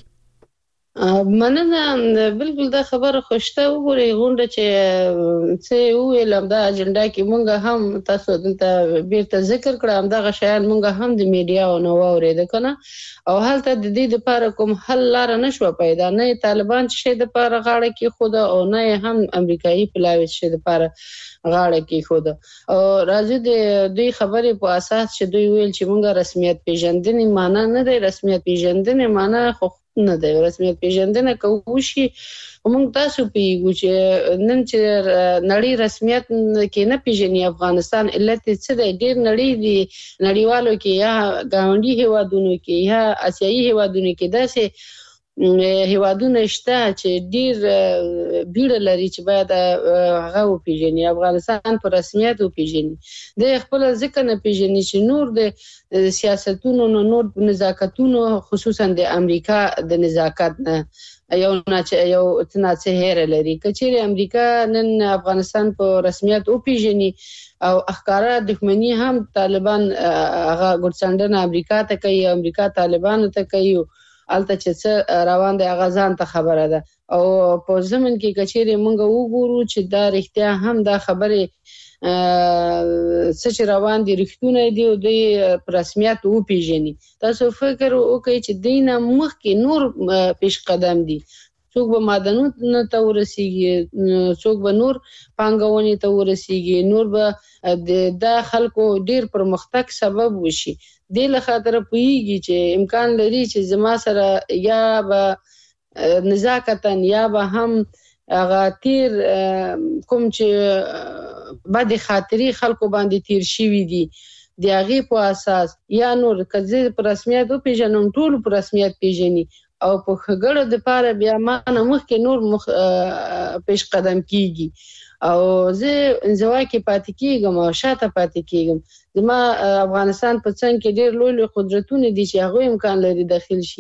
مننه. بالکل دا خبره خوشته وګورئ. غونډه چې څه ویل دا اجنډا کې مونږ هم تاسو دلته بیرته ذکر کړم، دا غشیان مونږ هم د میډیا او نو اورید کنه او هلته د دې لپاره کوم حل لار نشو پیدا. نه طالبان چې د لپاره غاړه کې خود او نه هم امریکایي پلاوی چې د لپاره غاړه کې خود او راځي د دوی خبرې په اساس چې دوی ویل چې مونږ رسمیت پیژندنې معنا نه دی. رسمیت پیژندنې معنا خو نه دی. رسمیت پیژندنه کوشي موږ تاسو پیږو چې نن چې نړۍ رسمیت کې نه پیژني افغانستان علت څه دی. ډیر نړۍ دی نړیوالو کې یا ګاونډي هیوادونو کې یا آسیایي هیوادونو کې داسې هیوادونه شته چې ډیر بیړه لري چې باید هغه وپیژني، افغانستان په رسمیت وپیژني. د خپل ځکه نه پیژني چې نور د سیاستونو نور نزاکتونو خصوصا د امریکا د نزاکت نه یو څه هیر لري. کچېره امریکا نن افغانستان په رسمیت وپیژني او اخکارا دښمنی هم طالبان هغه ګډسندنه امریکا ته کوي، امریکا طالبان ته کوي. الته چې روان دی هغه ځان ته خبره ده او په زمن کې کچېره مونږ وګورو چې دا رښتیا هم دا خبره څه روان دي رښتونه دي او د رسمیت او پیژني. تاسو فکر وکړئ چې دینه مخکې نور پیش قدم دي. څوک به معدنونو ته ورسیږي، څوک به نور پانګونې ته ورسیږي، نور به د خلکو ډیر پرمختګ سبب وشي. د لخاطر پویږي چې امکان لري چې زما سره یا به نزاکتن یا به هم هغه تیر کوم چې بعد خاطري خلکو باندې تیر شوی دي د هغه په اساس یا نور کزه پر رسمیت او پیژنم ټول پر رسمیت پیژني او په خګړه د پاره بیا ما نه مخکې نور پیش قدم کیږي او زه انزوا کې پاتې کیږم او شاته پاتې کیږم. زما افغانستان په څنګه کې ډېر لوی قدرتونه دي چې هغه امکان لري داخل شي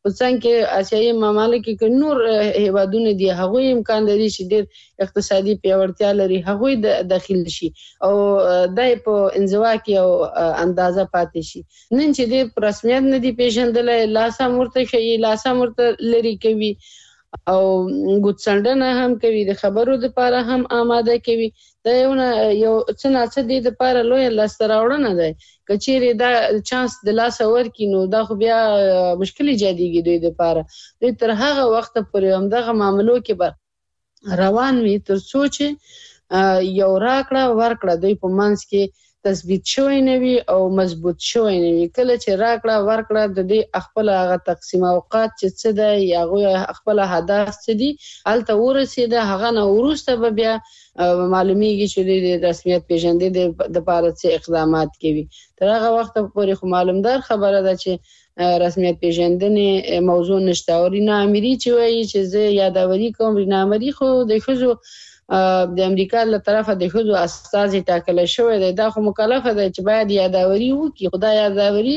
په څنګه کې آسیایي ممالک کې نور هیوادونه دي هغه امکان لري چې ډېر اقتصادي پیاوړتیا لري هغه داخل شي او دای په انزوا کې او اندازه پاتې شي نن چې د رسمیت نه دی پیژندلای لاسه مرته شي لاسه مرته لري کوي او ګوتڅنډنه هم کوي د خبرو لپاره هم آماده کوي دا یو څه د لپاره لوی لاستراوړنه ده کچېره دا چانس د لاس ورکی نو دا خو بیا مشکل ایجادېږي دوی لپاره دوی تر هغه وخت پورې هم دغه معاملو کې روان وي تر څو چې یو راکړه ورکړه دوی په منځ کې تثبیت شوی نه وي او مضبوط شوی نه وي کله چې راکړه ورکړه د دې خپل هغه تقسیم اوقات چې څه دی هغه خپل هدف څه دی الته ورسېده هغه نه وروسته به بیا معلومیږي چې د رسمیت پیژندنې د لپاره څه اقدامات کوي تر هغه وخت پورې خو معلومدار خبره ده چې رسمیت پیژندنې موضوع نشته او رینا امری چې وایي چې زه یادوري کوم رینا امری خو د خزو د امریکا له طرفه د خزو استازي ټاکل شوی دی دا خو مکلفه ده چې باید یادوري وکړي خدای یادوري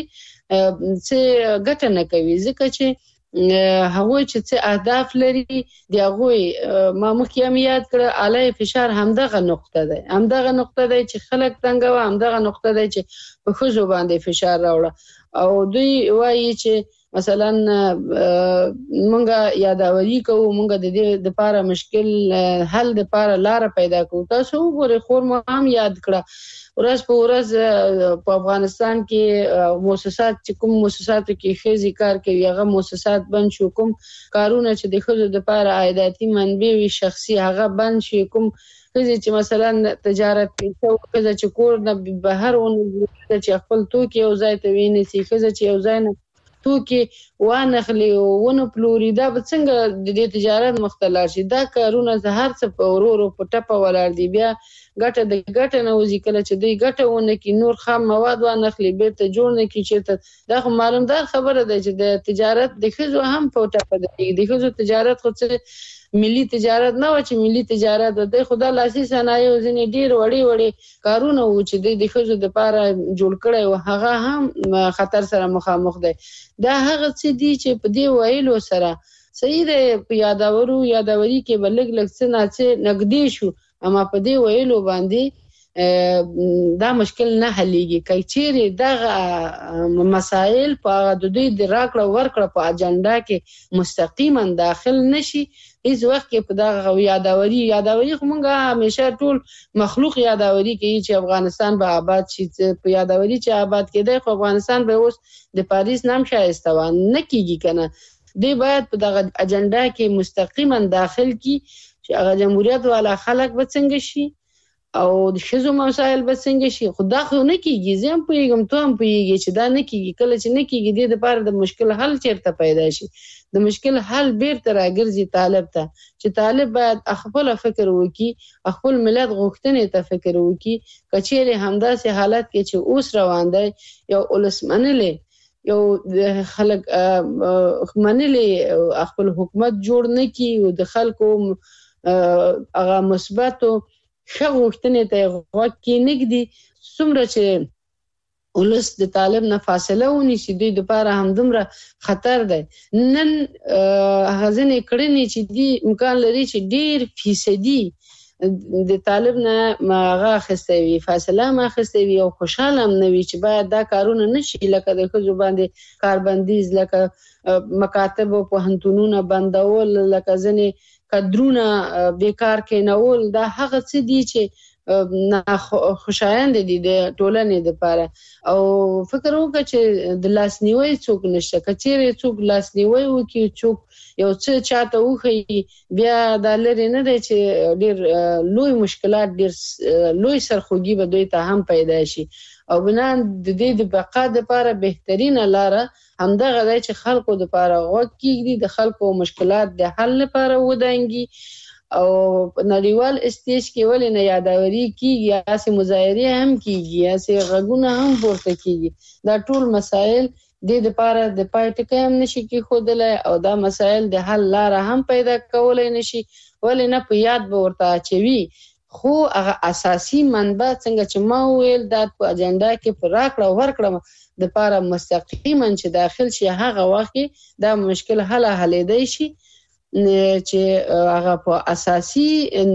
څه ګټه نه کوي ځکه چې هغه چې څه اهداف لري دی هغه ما مخکې یاد کړ اعلی فشار همدغه نقطه ده چې خلک څنګه و همدغه نقطه ده چې په خزو باندې فشار راوړه او دوی وایي چې مثلا مونږه یادوري کوو مونږه د دې د لپاره مشکل حل د لپاره لار پیدا کوو تاسو وګورئ خور مو هم یاد کړه ورځ په ورځ په افغانستان کې مؤسسات چې کوم مؤسساتو کې خزي کار کوي هغه مؤسسات بند شو کوم کارونه چې د خزو د لپاره عایداتي منبع وي شخصي هغه بند شي کوم خزي چې مثلا تجارت کوي خزي چې کور نه بهر ونه چې خپل توکي او ځای ته ویني سي خزي چې یو ځای نه توکي وانخلي ونه پلوري دا به څنګه د دې تجارت مختلف شي دا کارونه زهر څه په ورورو په ټپه ولاړ دي بیا ګټه نه وځي کله چې دوی ګټه ونه کې نور خام مواد وانخلي بیرته جوړ نه کی چې دا خو معلومدار خبره ده چې د تجارت د خزو هم په ټپه ده د خزو تجارت خو څه ملي تجارت نه و چې ملي تجارت د خدا لاسي صنایع ځنې ډیر وړي کارونه و چې د خزو د لپاره جوړ کړي او هغه هم خطر سره مخامخ دي دا هغه څه دي چې په دې وایلو سره صحیح ده په یادوري کې بلګ لګ څه نه څه نګدي شو اما په دې وایلو باندې دا مشکل نه حلېږي کچېره دغه مسائل په د دوی د راکړه ورکړه په اجنډا کې مستقیما داخل نشي هیڅ وخت کې په دغه یادوري خو مونږه همیشه ټول مخلوق یادوري کوي چې افغانستان به آباد شي په یادوري چې آباد کېدای خو افغانستان به اوس د پاریس نام شایسته و نه کیږي کنه دی باید په دغه اجنډا کې مستقیما داخل کی چې هغه جمهوریت والا خلک به څنګه شي او د خزو مسائل به څنګه شي خدا خو نه کیږي زم پویګم ته هم پویږي چې دا نه کیږي کله چې نه کیږي د لپاره د مشکل حل چیرته پیدا شي د مشکل حل بیرته راګرځي طالب ته چې طالب باید خپل فکر وکړي خپل ملت غوښتنې ته فکر وکړي کچېره همداسې حالت کې چې اوس روان دی یو ولسمنلې یو خلک منلې خپل حکومت جوړ نه کی او د خلکو هغه مثبتو شغوښتنې ته غوږ نګدي څومره چې ولس د طالب نه فاصله ونی چې دوی د لپاره هم دومره خطر دی نن غزنې کړنې چې دی امکان لري چې ډیر فیصدي د طالب نه ماغه خستوي فاصله ما خستوي او خوشاله هم نوي چې باید دا کارونه نشي لکه د خزو باندې کاربندیز لکه مکاتب او پوهنتونونه بندول لکه ځنې کډرونه بیکار کېنول دا هغه څه دي چې خوشایند دي د ټولنې لپاره او فکر وکړه چې د لاسنیوي څوک نشته کچېره څوک لاسنیوي وکي څوک یو څه چاته وخی بیا د لری نه دی چې ډیر لوی مشکلات ډیر لوی سرخوږي به دوی ته هم پیدا شي او بنان د دې د بقا لپاره بهترینه لار همدغه دی چې خلکو لپاره غوږ کیږي د خلکو مشکلات د حل لپاره ودانګي او نړیوال استیج کې ولې نه یادوري کیږي یا سي مظاهره هم کیږي یا سي غږونه هم پورته کیږي دا ټول مسائل د لپاره د پایټ هم نشي کې خودلای او دا مسائل د حل لار هم پیدا کولای نشي ولې نه په یاد به ورته چوي خو هغه اساسي منبع څنګه چې ما ویل دا په اجنډا کې پر راکړه ورکړه د لپاره مستقیما چې داخل شي هغه وخت دا مشکل حل دی شي چې هغه په اساسي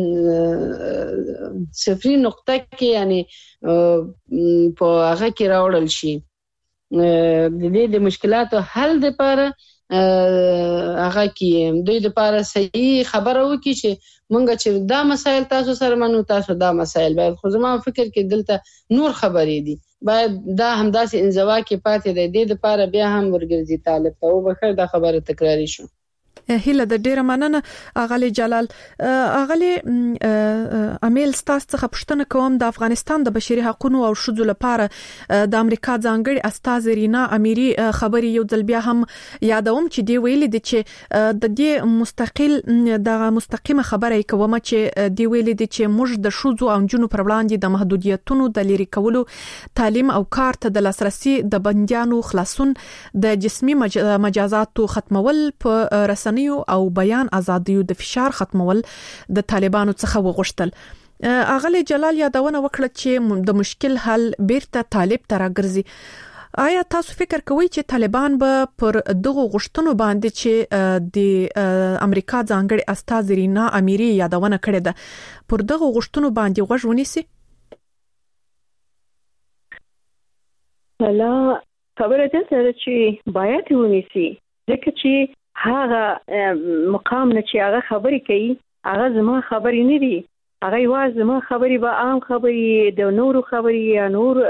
صفري نقطه کې یعنی په هغه کې راوړل شي د دې د مشکلاتو حل لپاره هغه کې دوی لپاره صحیح خبره وکړي چې مونږ چې دا مسائل تاسو سره منو تاسو دا مسائل باید خو زما فکر کې دلته نور خبرې دي باید دا همداسې انزوا کې پاتې دی د دې لپاره بیا هم ورګرځي طالب ته او بخیر دا خبره تکراری شو هله د ډیره مننه اغلی جلال اغلی امیل ستاسو څخه پوښتنه کوم د افغانستان د بشري حقوقو او شذو لپاره د امریکا ځانګړي استاذ رینا اميري خبري یو ځل بیا هم یادوم چې دی ویلي دي چې د دې مستقیمه خبره کوم چې دی ویلي دي چې موږ د شذو او جنو پر وړاندې د محدودیتونو د لری کولو تعلیم او کار ته د لاسرسي د بنديانو خلاصون د جسمي مجازاتو ختمول په رسنۍ او بیان ازادیو د فشار ختمول د طالبانو څخه وغوښتل اغلی جلال یادونه وکړه چې د مشکل حل بیرته طالب ته راګرځي آیا تاسو فکر کوئ چې طالبان به پر دغه غوښتنو باندې چې د امریکا ځانګړي استاذ رینا اميري یادونه کړې ده پر دغه غوښتنو باندې غوږ ونیسي لا خبره ده چې باید ونیسي ځکه چې هغه مقام نه چې هغه خبرې کوي هغه زما خبرې نه دي هغه واز زما خبرې به عام خبرې د نورو خبرې یا نور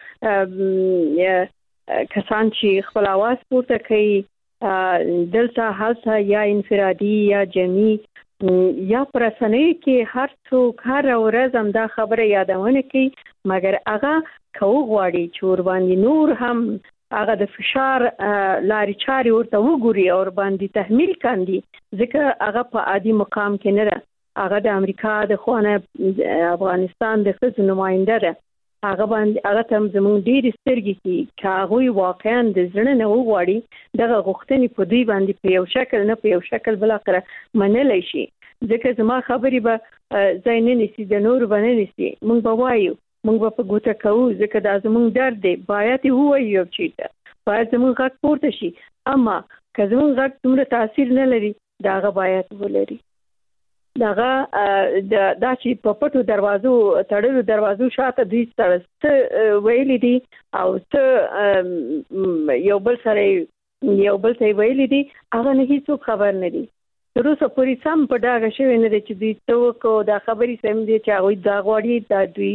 کسان چې خپل आवाज پورته کوي دلته هلته یا انفرادي یا جمعي یا پرسنۍ کې هر څوک هر ورځ هم دا خبره یادونه کوي مګر هغه کو غواړي چې ور باندې نور هم هغه د فشار لاري چاري ورته وګوري او باندې تحمیل کاندي ځکه هغه په عادي مقام کې نه ده هغه د امریکا د خوانه افغانستان د خصوصي نماینده ده هغه باندې هغه تم زموږ ډیر سترګې کې هغه واقعا د ځړنه نه وغواړي دغه غوښتنې په دوی باندې په یو شکل نه په یو شکل بل اخره منلای شي ځکه زما خبرې به ځای نه نسی د نور باندې نسی موږ به وایو موږ په ګوته کوو ځکه دا زموږ درد دی باید وایو چې باید زموږ غږ پورته شي اما که زموږ غږ څومره تاثیر نه لري داغه باید ولري داغه دا چې په پټو دروازو تړلو دروازو شاته دوی څه ویلي دي او څه یو بل ته ویلي دي هغه نه هیڅ خبر نه دي تر اوسه پورې سم په داغه شوی نه دي چې دوی څه کو دا خبرې سم دي چې هغه دا غواړي دا دوی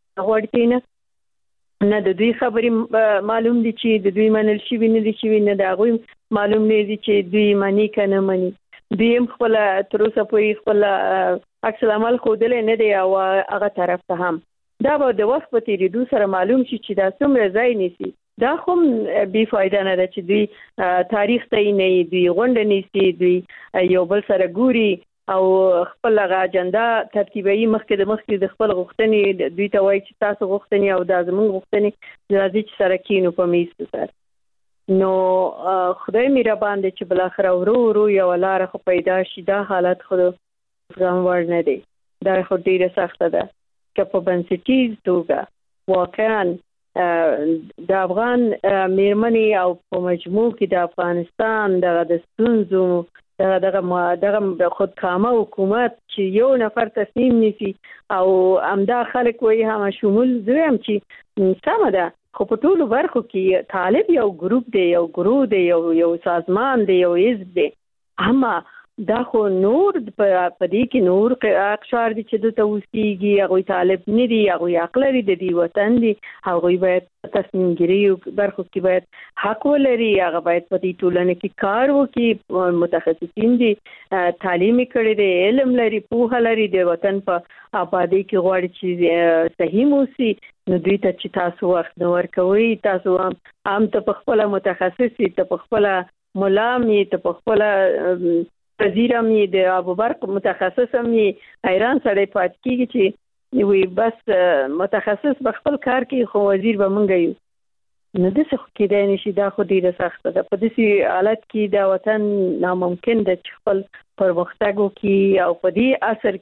غواړي نه د دوی خبرې معلوم دي چې د دوی منل شي نه دي چې نه دا غوي معلوم نه دي چې دوی مانی کنه مانی دوی خپل تر اوسه پورې خپل عکس العمل خودل نه دی او هغه طرف ته هم دا به د وخت په تیریدو سره معلوم شي چې دا څومره ځای نیسي دا خو بي فائدہ نه ده چې دوی تاریخ ته نه دوی غونډه نیسي دوی یو بل سره ګوري او خپل اجنډا ترتیبي مخکې د خپل غوښتنې دوی ته وایي چې تاسو غوښتنې او د زموږ غوښتنې راځي چې سره کینو په میز سره نو خدای مهربان دی چې بل اخر ورو یو لار خو پیدا شي دا حالت خو زغم ور نه دی دا خو ډیره سخته ده چې په بنسټیز توګه واقعا د افغان میرمنې او په مجموع کې د افغانستان د ستونزو دغه خودکامه حکومت چې یو نفر تصمیم نیسي او امدا خلک وایي هم شمول زویم چې سم ده خو په ټولو برخو کې طالب یو ګروپ دی یو ګروه دی یو سازمان دی یو حزب دی اما دا خو نور په دې کې نور اقشار دي چې د توسيږي هغه طالب نه دي هغه عقل لري د دې وطن دي هغه باید تصمیم ګیری برخو کې باید حق ولري هغه باید په دې ټولنه کې کار وکړي متخصصین دي تعلیم کړي دي علم لري په لري د وطن په آبادی کې غواړي چې صحیح موسی نو دوی ته چې تاسو وخت نور کوي تاسو عام ته په خپل متخصصي ته په خپل ملامي ته په خپل وزیرم د ابوبکر متخصصم ایران سره پات کیږي چې وی بس متخصص په خپل کار کې خو وزیر به مونږ یو نو د څه کېدای نشي دا خو ډیره سخته ده په دې حالت کې دا وطن ناممکن ده چې خپل پرمختګ وکړي او په دې اثر کې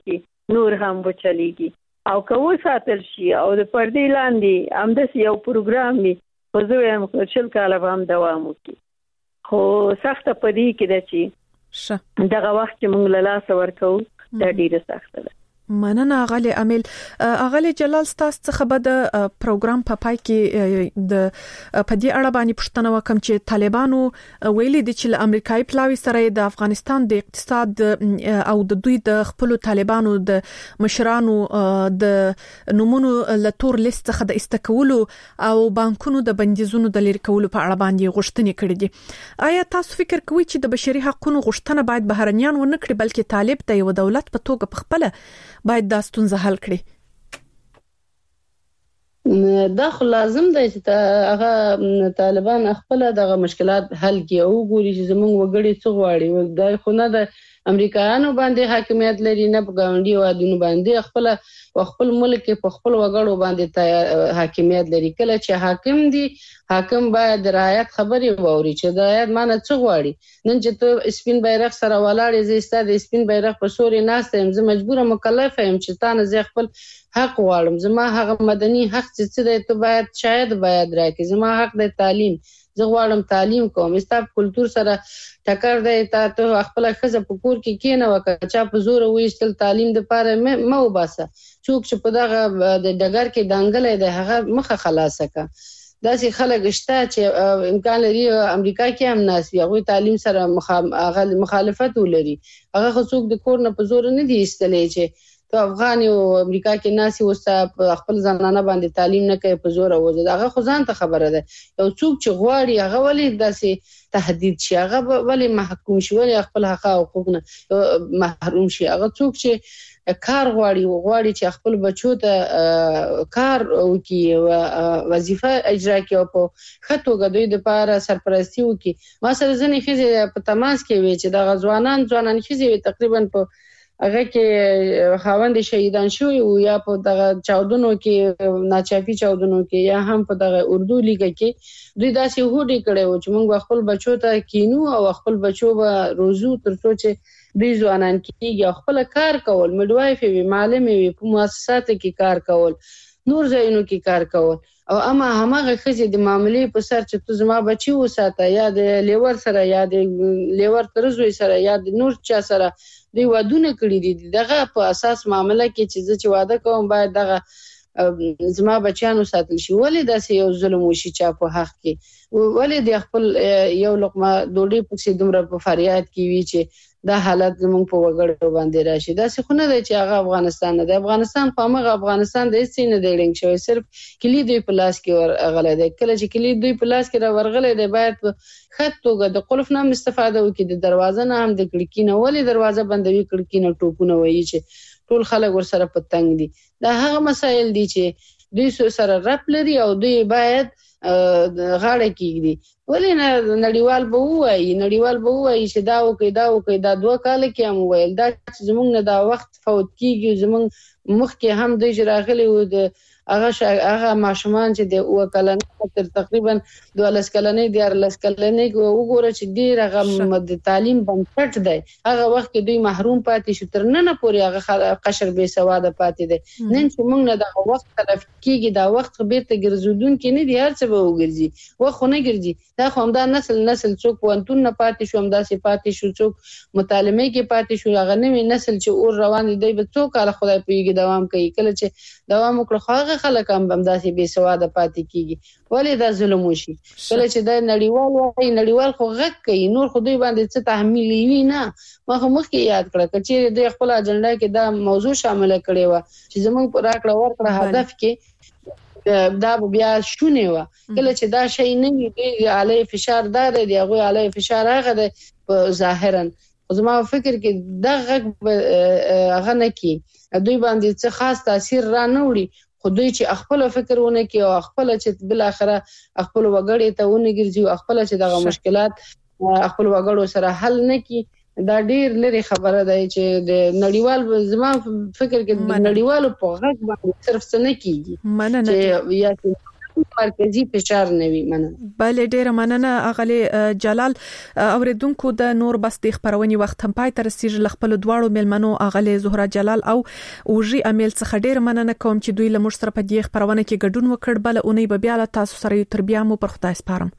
نور هم وچلیږي او کو ساتل شي او د پردې لاندې همداسې یو پروګرام وي خو زه هم 40 کاله به هم دوام وکړي خو سخته پدې کې ده چې دغه وخت چې موږ له لاسه ورکو دا ډیره سخته ده. مننه اغلی امیل. اغلی جلال ستاسو څخه به د پروګرام په پای کې د پدې اړه باندې پوښتنه وکم چې طالبانو ویلي دي چې امریکایي پلاوی سره د افغانستان د اقتصاد او د دوی د خپل طالبانو د مشرانو د نمونو لتور لیست څخه د استکولو او بانکونو د بندیزونو د لری کولو په اړه باندې غوښتنې کړې دي. آیا تاسو فکر کوئ چې د بشري حقوقو غوښتنه باید بهرنیان ونه کړي بلکې طالب ته یو دولت په توګه په خپل باید دا ستونزه حل کړي؟ دا خو لازم دی چې هغه طالبان خپل دغه مشکلات حل کړي او ګوري چې زموږ وګړي څه غواړي. دا خو نه د امریکایانو باندې حاکمیت لري نه په ګاونډي وادونو باندې خپل ملک په خپل وګړو باندې حاکمیت لري. کله چې حاکم دی حاکم باید رعایت خبرې ووري چې د رعایت معنی څه غواړي. نن چې ته سپین بیرغ سره ولاړې زه ستاسو د سپین بیرغ په سوري ناشته يم، زه مجبوره مکلف یم چې تاسو زه خپل حق غواړم. زما هغه مدني حق چې دی ته باید شاید راکې. زما حق د تعلیم، زه غواړم تعلیم کوم. ستاسو کلچر سره ټکر دی، ته خپل خزه په کور کې کینه وکړه چا په زور وېستل تعلیم د پاره مو باسه. څوک چې په دغه د ډګر کې دانګلې ده هغه مخه خلاصه کا. داسې خلک شته چې امکان لري امریکا کې هم ناس وي هغه تعلیم سره مخالفت ولري. هغه خصوص د کور نه په زور نه دي استلې چې ته افغان او امریکا کې ناس وسه خپل ځانانه باندې تعلیم نه کوي په زور اوځي. هغه خو ځان ته خبره ده. یو څوک چې غواړي هغه ولې داسې تهدید شي، هغه ولې محکوم شي، ولې خپل حق او حقوق نه محروم شي. هغه څوک چې کار غواړي چې خپل بچو ته کار وکړي، وظیفه اجرا کړي او په خطوګه دوی د پاره سرپرستی وکړي. ما سره ځنې خزه په تماس کې وي چې د ځوانان خزه تقریبا په هغه کې خاوند شهیدان شوی او یا په دغه چاودنو کې ناچافي چاودنو کې یا هم په دغه اردو لیګ کې دوی داسې هوډي کړي و چې موږ خپل بچو ته کینو او خپل بچو به روزو ترڅو چې دوی ځوانان کېږي خپل کار کول، میډوایف وي، معلم وي، په مؤسساتو کې کار کول، نور ځایونو کې کار کول. او اما همغه خزي د معاملې په سر چې تو زما بچي وساته یا د لیور سره یا د لیور ترزوي سره یا د نور چا سره دی ودونه کړی دي، دغه په اساس معاملې کې چې واده کوم باید دغه زما بچیانو ساتل شي. ولې داسې یو ظلم وشي چا په حق کې؟ ولې د خپل یو لقمه ډوډۍ پکې دومره په فریاد کې وی چې دا حالت زموږ په وګړو باندې راشي؟ دا څه خونه دی چې هغه افغانستان نه دی. افغانستان په هغه افغانستان د هیڅ نه دی لنګ شوی، صرف کلي دوی په لاس کې ورغلی دی. کله چې کلي دوی په لاس کې ورغلی دی باید په خط توګه د قلف نه استفاده وکړي، د دروازه نه هم د کړکۍ نه. ولې دروازه بندوي کړکۍ نه ټوپونه وایي چې ټول خلک ورسره په تنګ دي؟ دا هغه مسایل دي چې دوی سره رپ لري او دوی باید غاړه کېږدي. ولې نه نړیوال به وایي چې دا وکړي دا 2 کال کې هم ویل دا چې زموږ نه دا وخت فوت کیږي. زموږ مخکې هم دوی راغلي و د هغه ماشومان چې د وکلنه تر تقریبا 12 کلنې 14 کلنې وګوره چې ډیر هغه د تعلیم بنسټ دی. هغه وخت کې دوی محروم پاتې شو، تر نن پورې هغه قشر بے سواده پاتې دي. نن چې موږ نه دا وخت طرف کېږي دا وخت بیرته ګرځودون کې نه دی، هر څه به وګرځي وخت نه ګرځي. دا خو همدا نسل څوک وانتون نه پاتې شو، همدا سي پاتې شو، څوک مطالعه کې پاتې شو. هغه نوې نسل چې اور روان دی به څوک کال خدای پیږي دوام کوي. کله چې دوام وکړي خلک هم داسې بے سواده پاتې کیږي. ولې دا ظلم وشي؟ کله چې دا نړیوال خو غږ کوي، نور خو دوی باندې څه تحمیل وي نه. ما خو مخکې یاد کړه چې دوی خپل اجنډا کې دا موضوع شامل کړي و چې زموږ پر راکړه ورکړه هدف کې دا بیا شونه و. کله چې دا شی نه وي دی علی فشار دار دی، هغه علی فشار هغه د ظاهرا زما فکر کې دا غږ هغه نه کی دوی باندې څه خاص تاثیر را نه وړي. خو دوی چې خپل فکر ونه کوي او خپل چې بل اخره خپل وګړي ته ونه ګرځي او خپل چې دغه مشکلات خپل وګړو سره حل نه کوي، دا ډیر لري خبره ده چې د نړیوال زما فکر کې د نړیوالو په غږ باندې صرف څه نه کیږي چې یا مرکزی فشار نه وي. مننه. بل ډیر مننه اغلی جلال. اوریدونکو د نور بس د خبرونې وخت هم پای تر سیج خپل دواړو ملمنو اغلی زهره جلال او اوجي امیل څخه ډیر مننه کوم چې دوی له موږ سره په دې خبرونه کې ګډون وکړ. بل اونۍ به بیا له تاسو سره تر بیا مو پر خدای سپارم.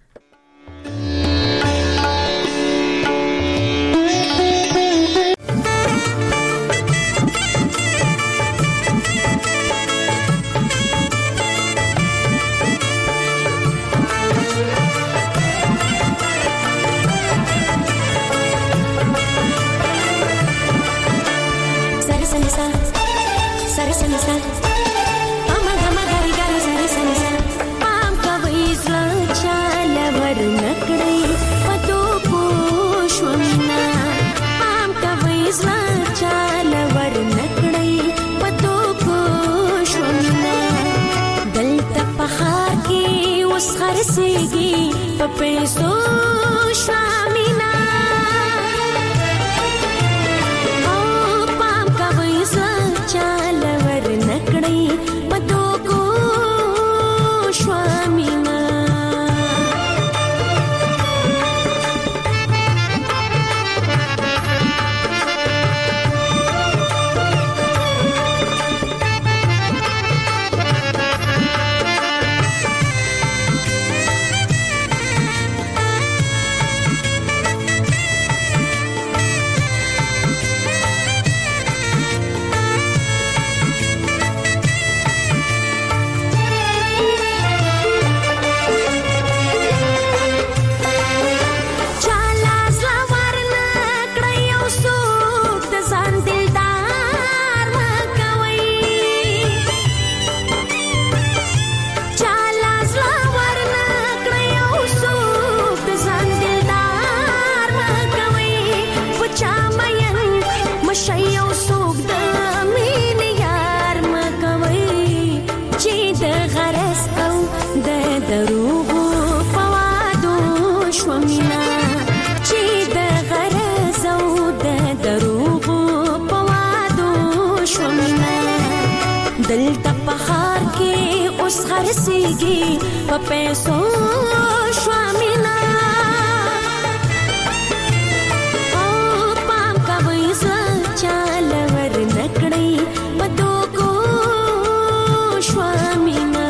دلته په خار کې اوس خرسيږي په پیسو شوامینا او پام کوي ځل ور نکړي په دوکو شوامینا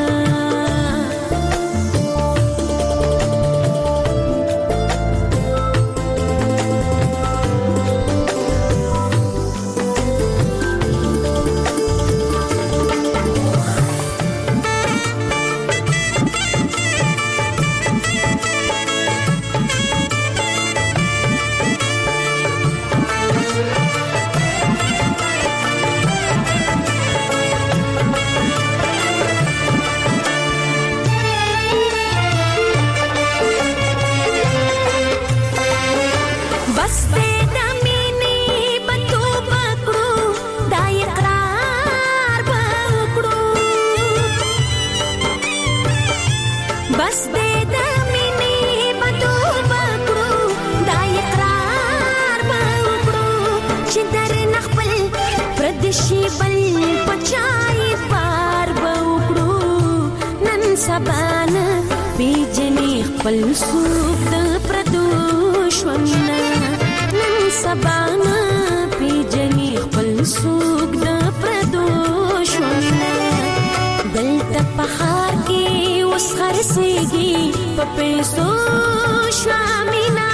سبانا پیجنی خپل سوق د پردوش ومنا نن سبانا پیجنی خپل سوق د پردوش ومنا دلته پخار کې اوس خرسيږي په پیسو شوامینا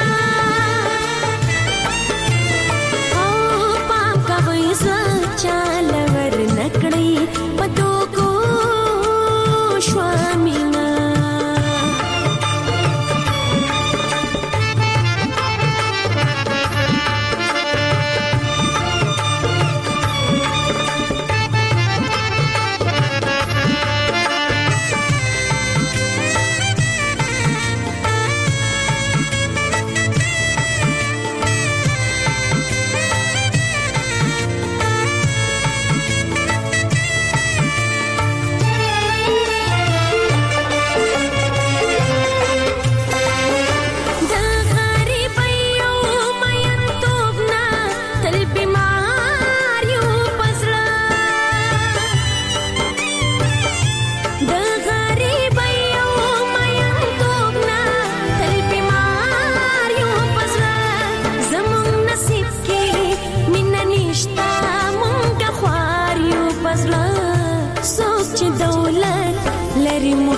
او پام کوي ځل ور نکړي په دوکو شوامینا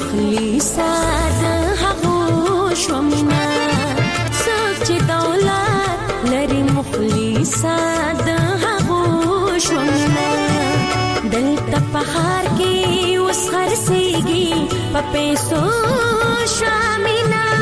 مخلصا د هغو شومنا څوک چې دولت لري مخلصا د هغو شومنا دلته په ښار کې اوس خرڅېږي په پیسو شامینا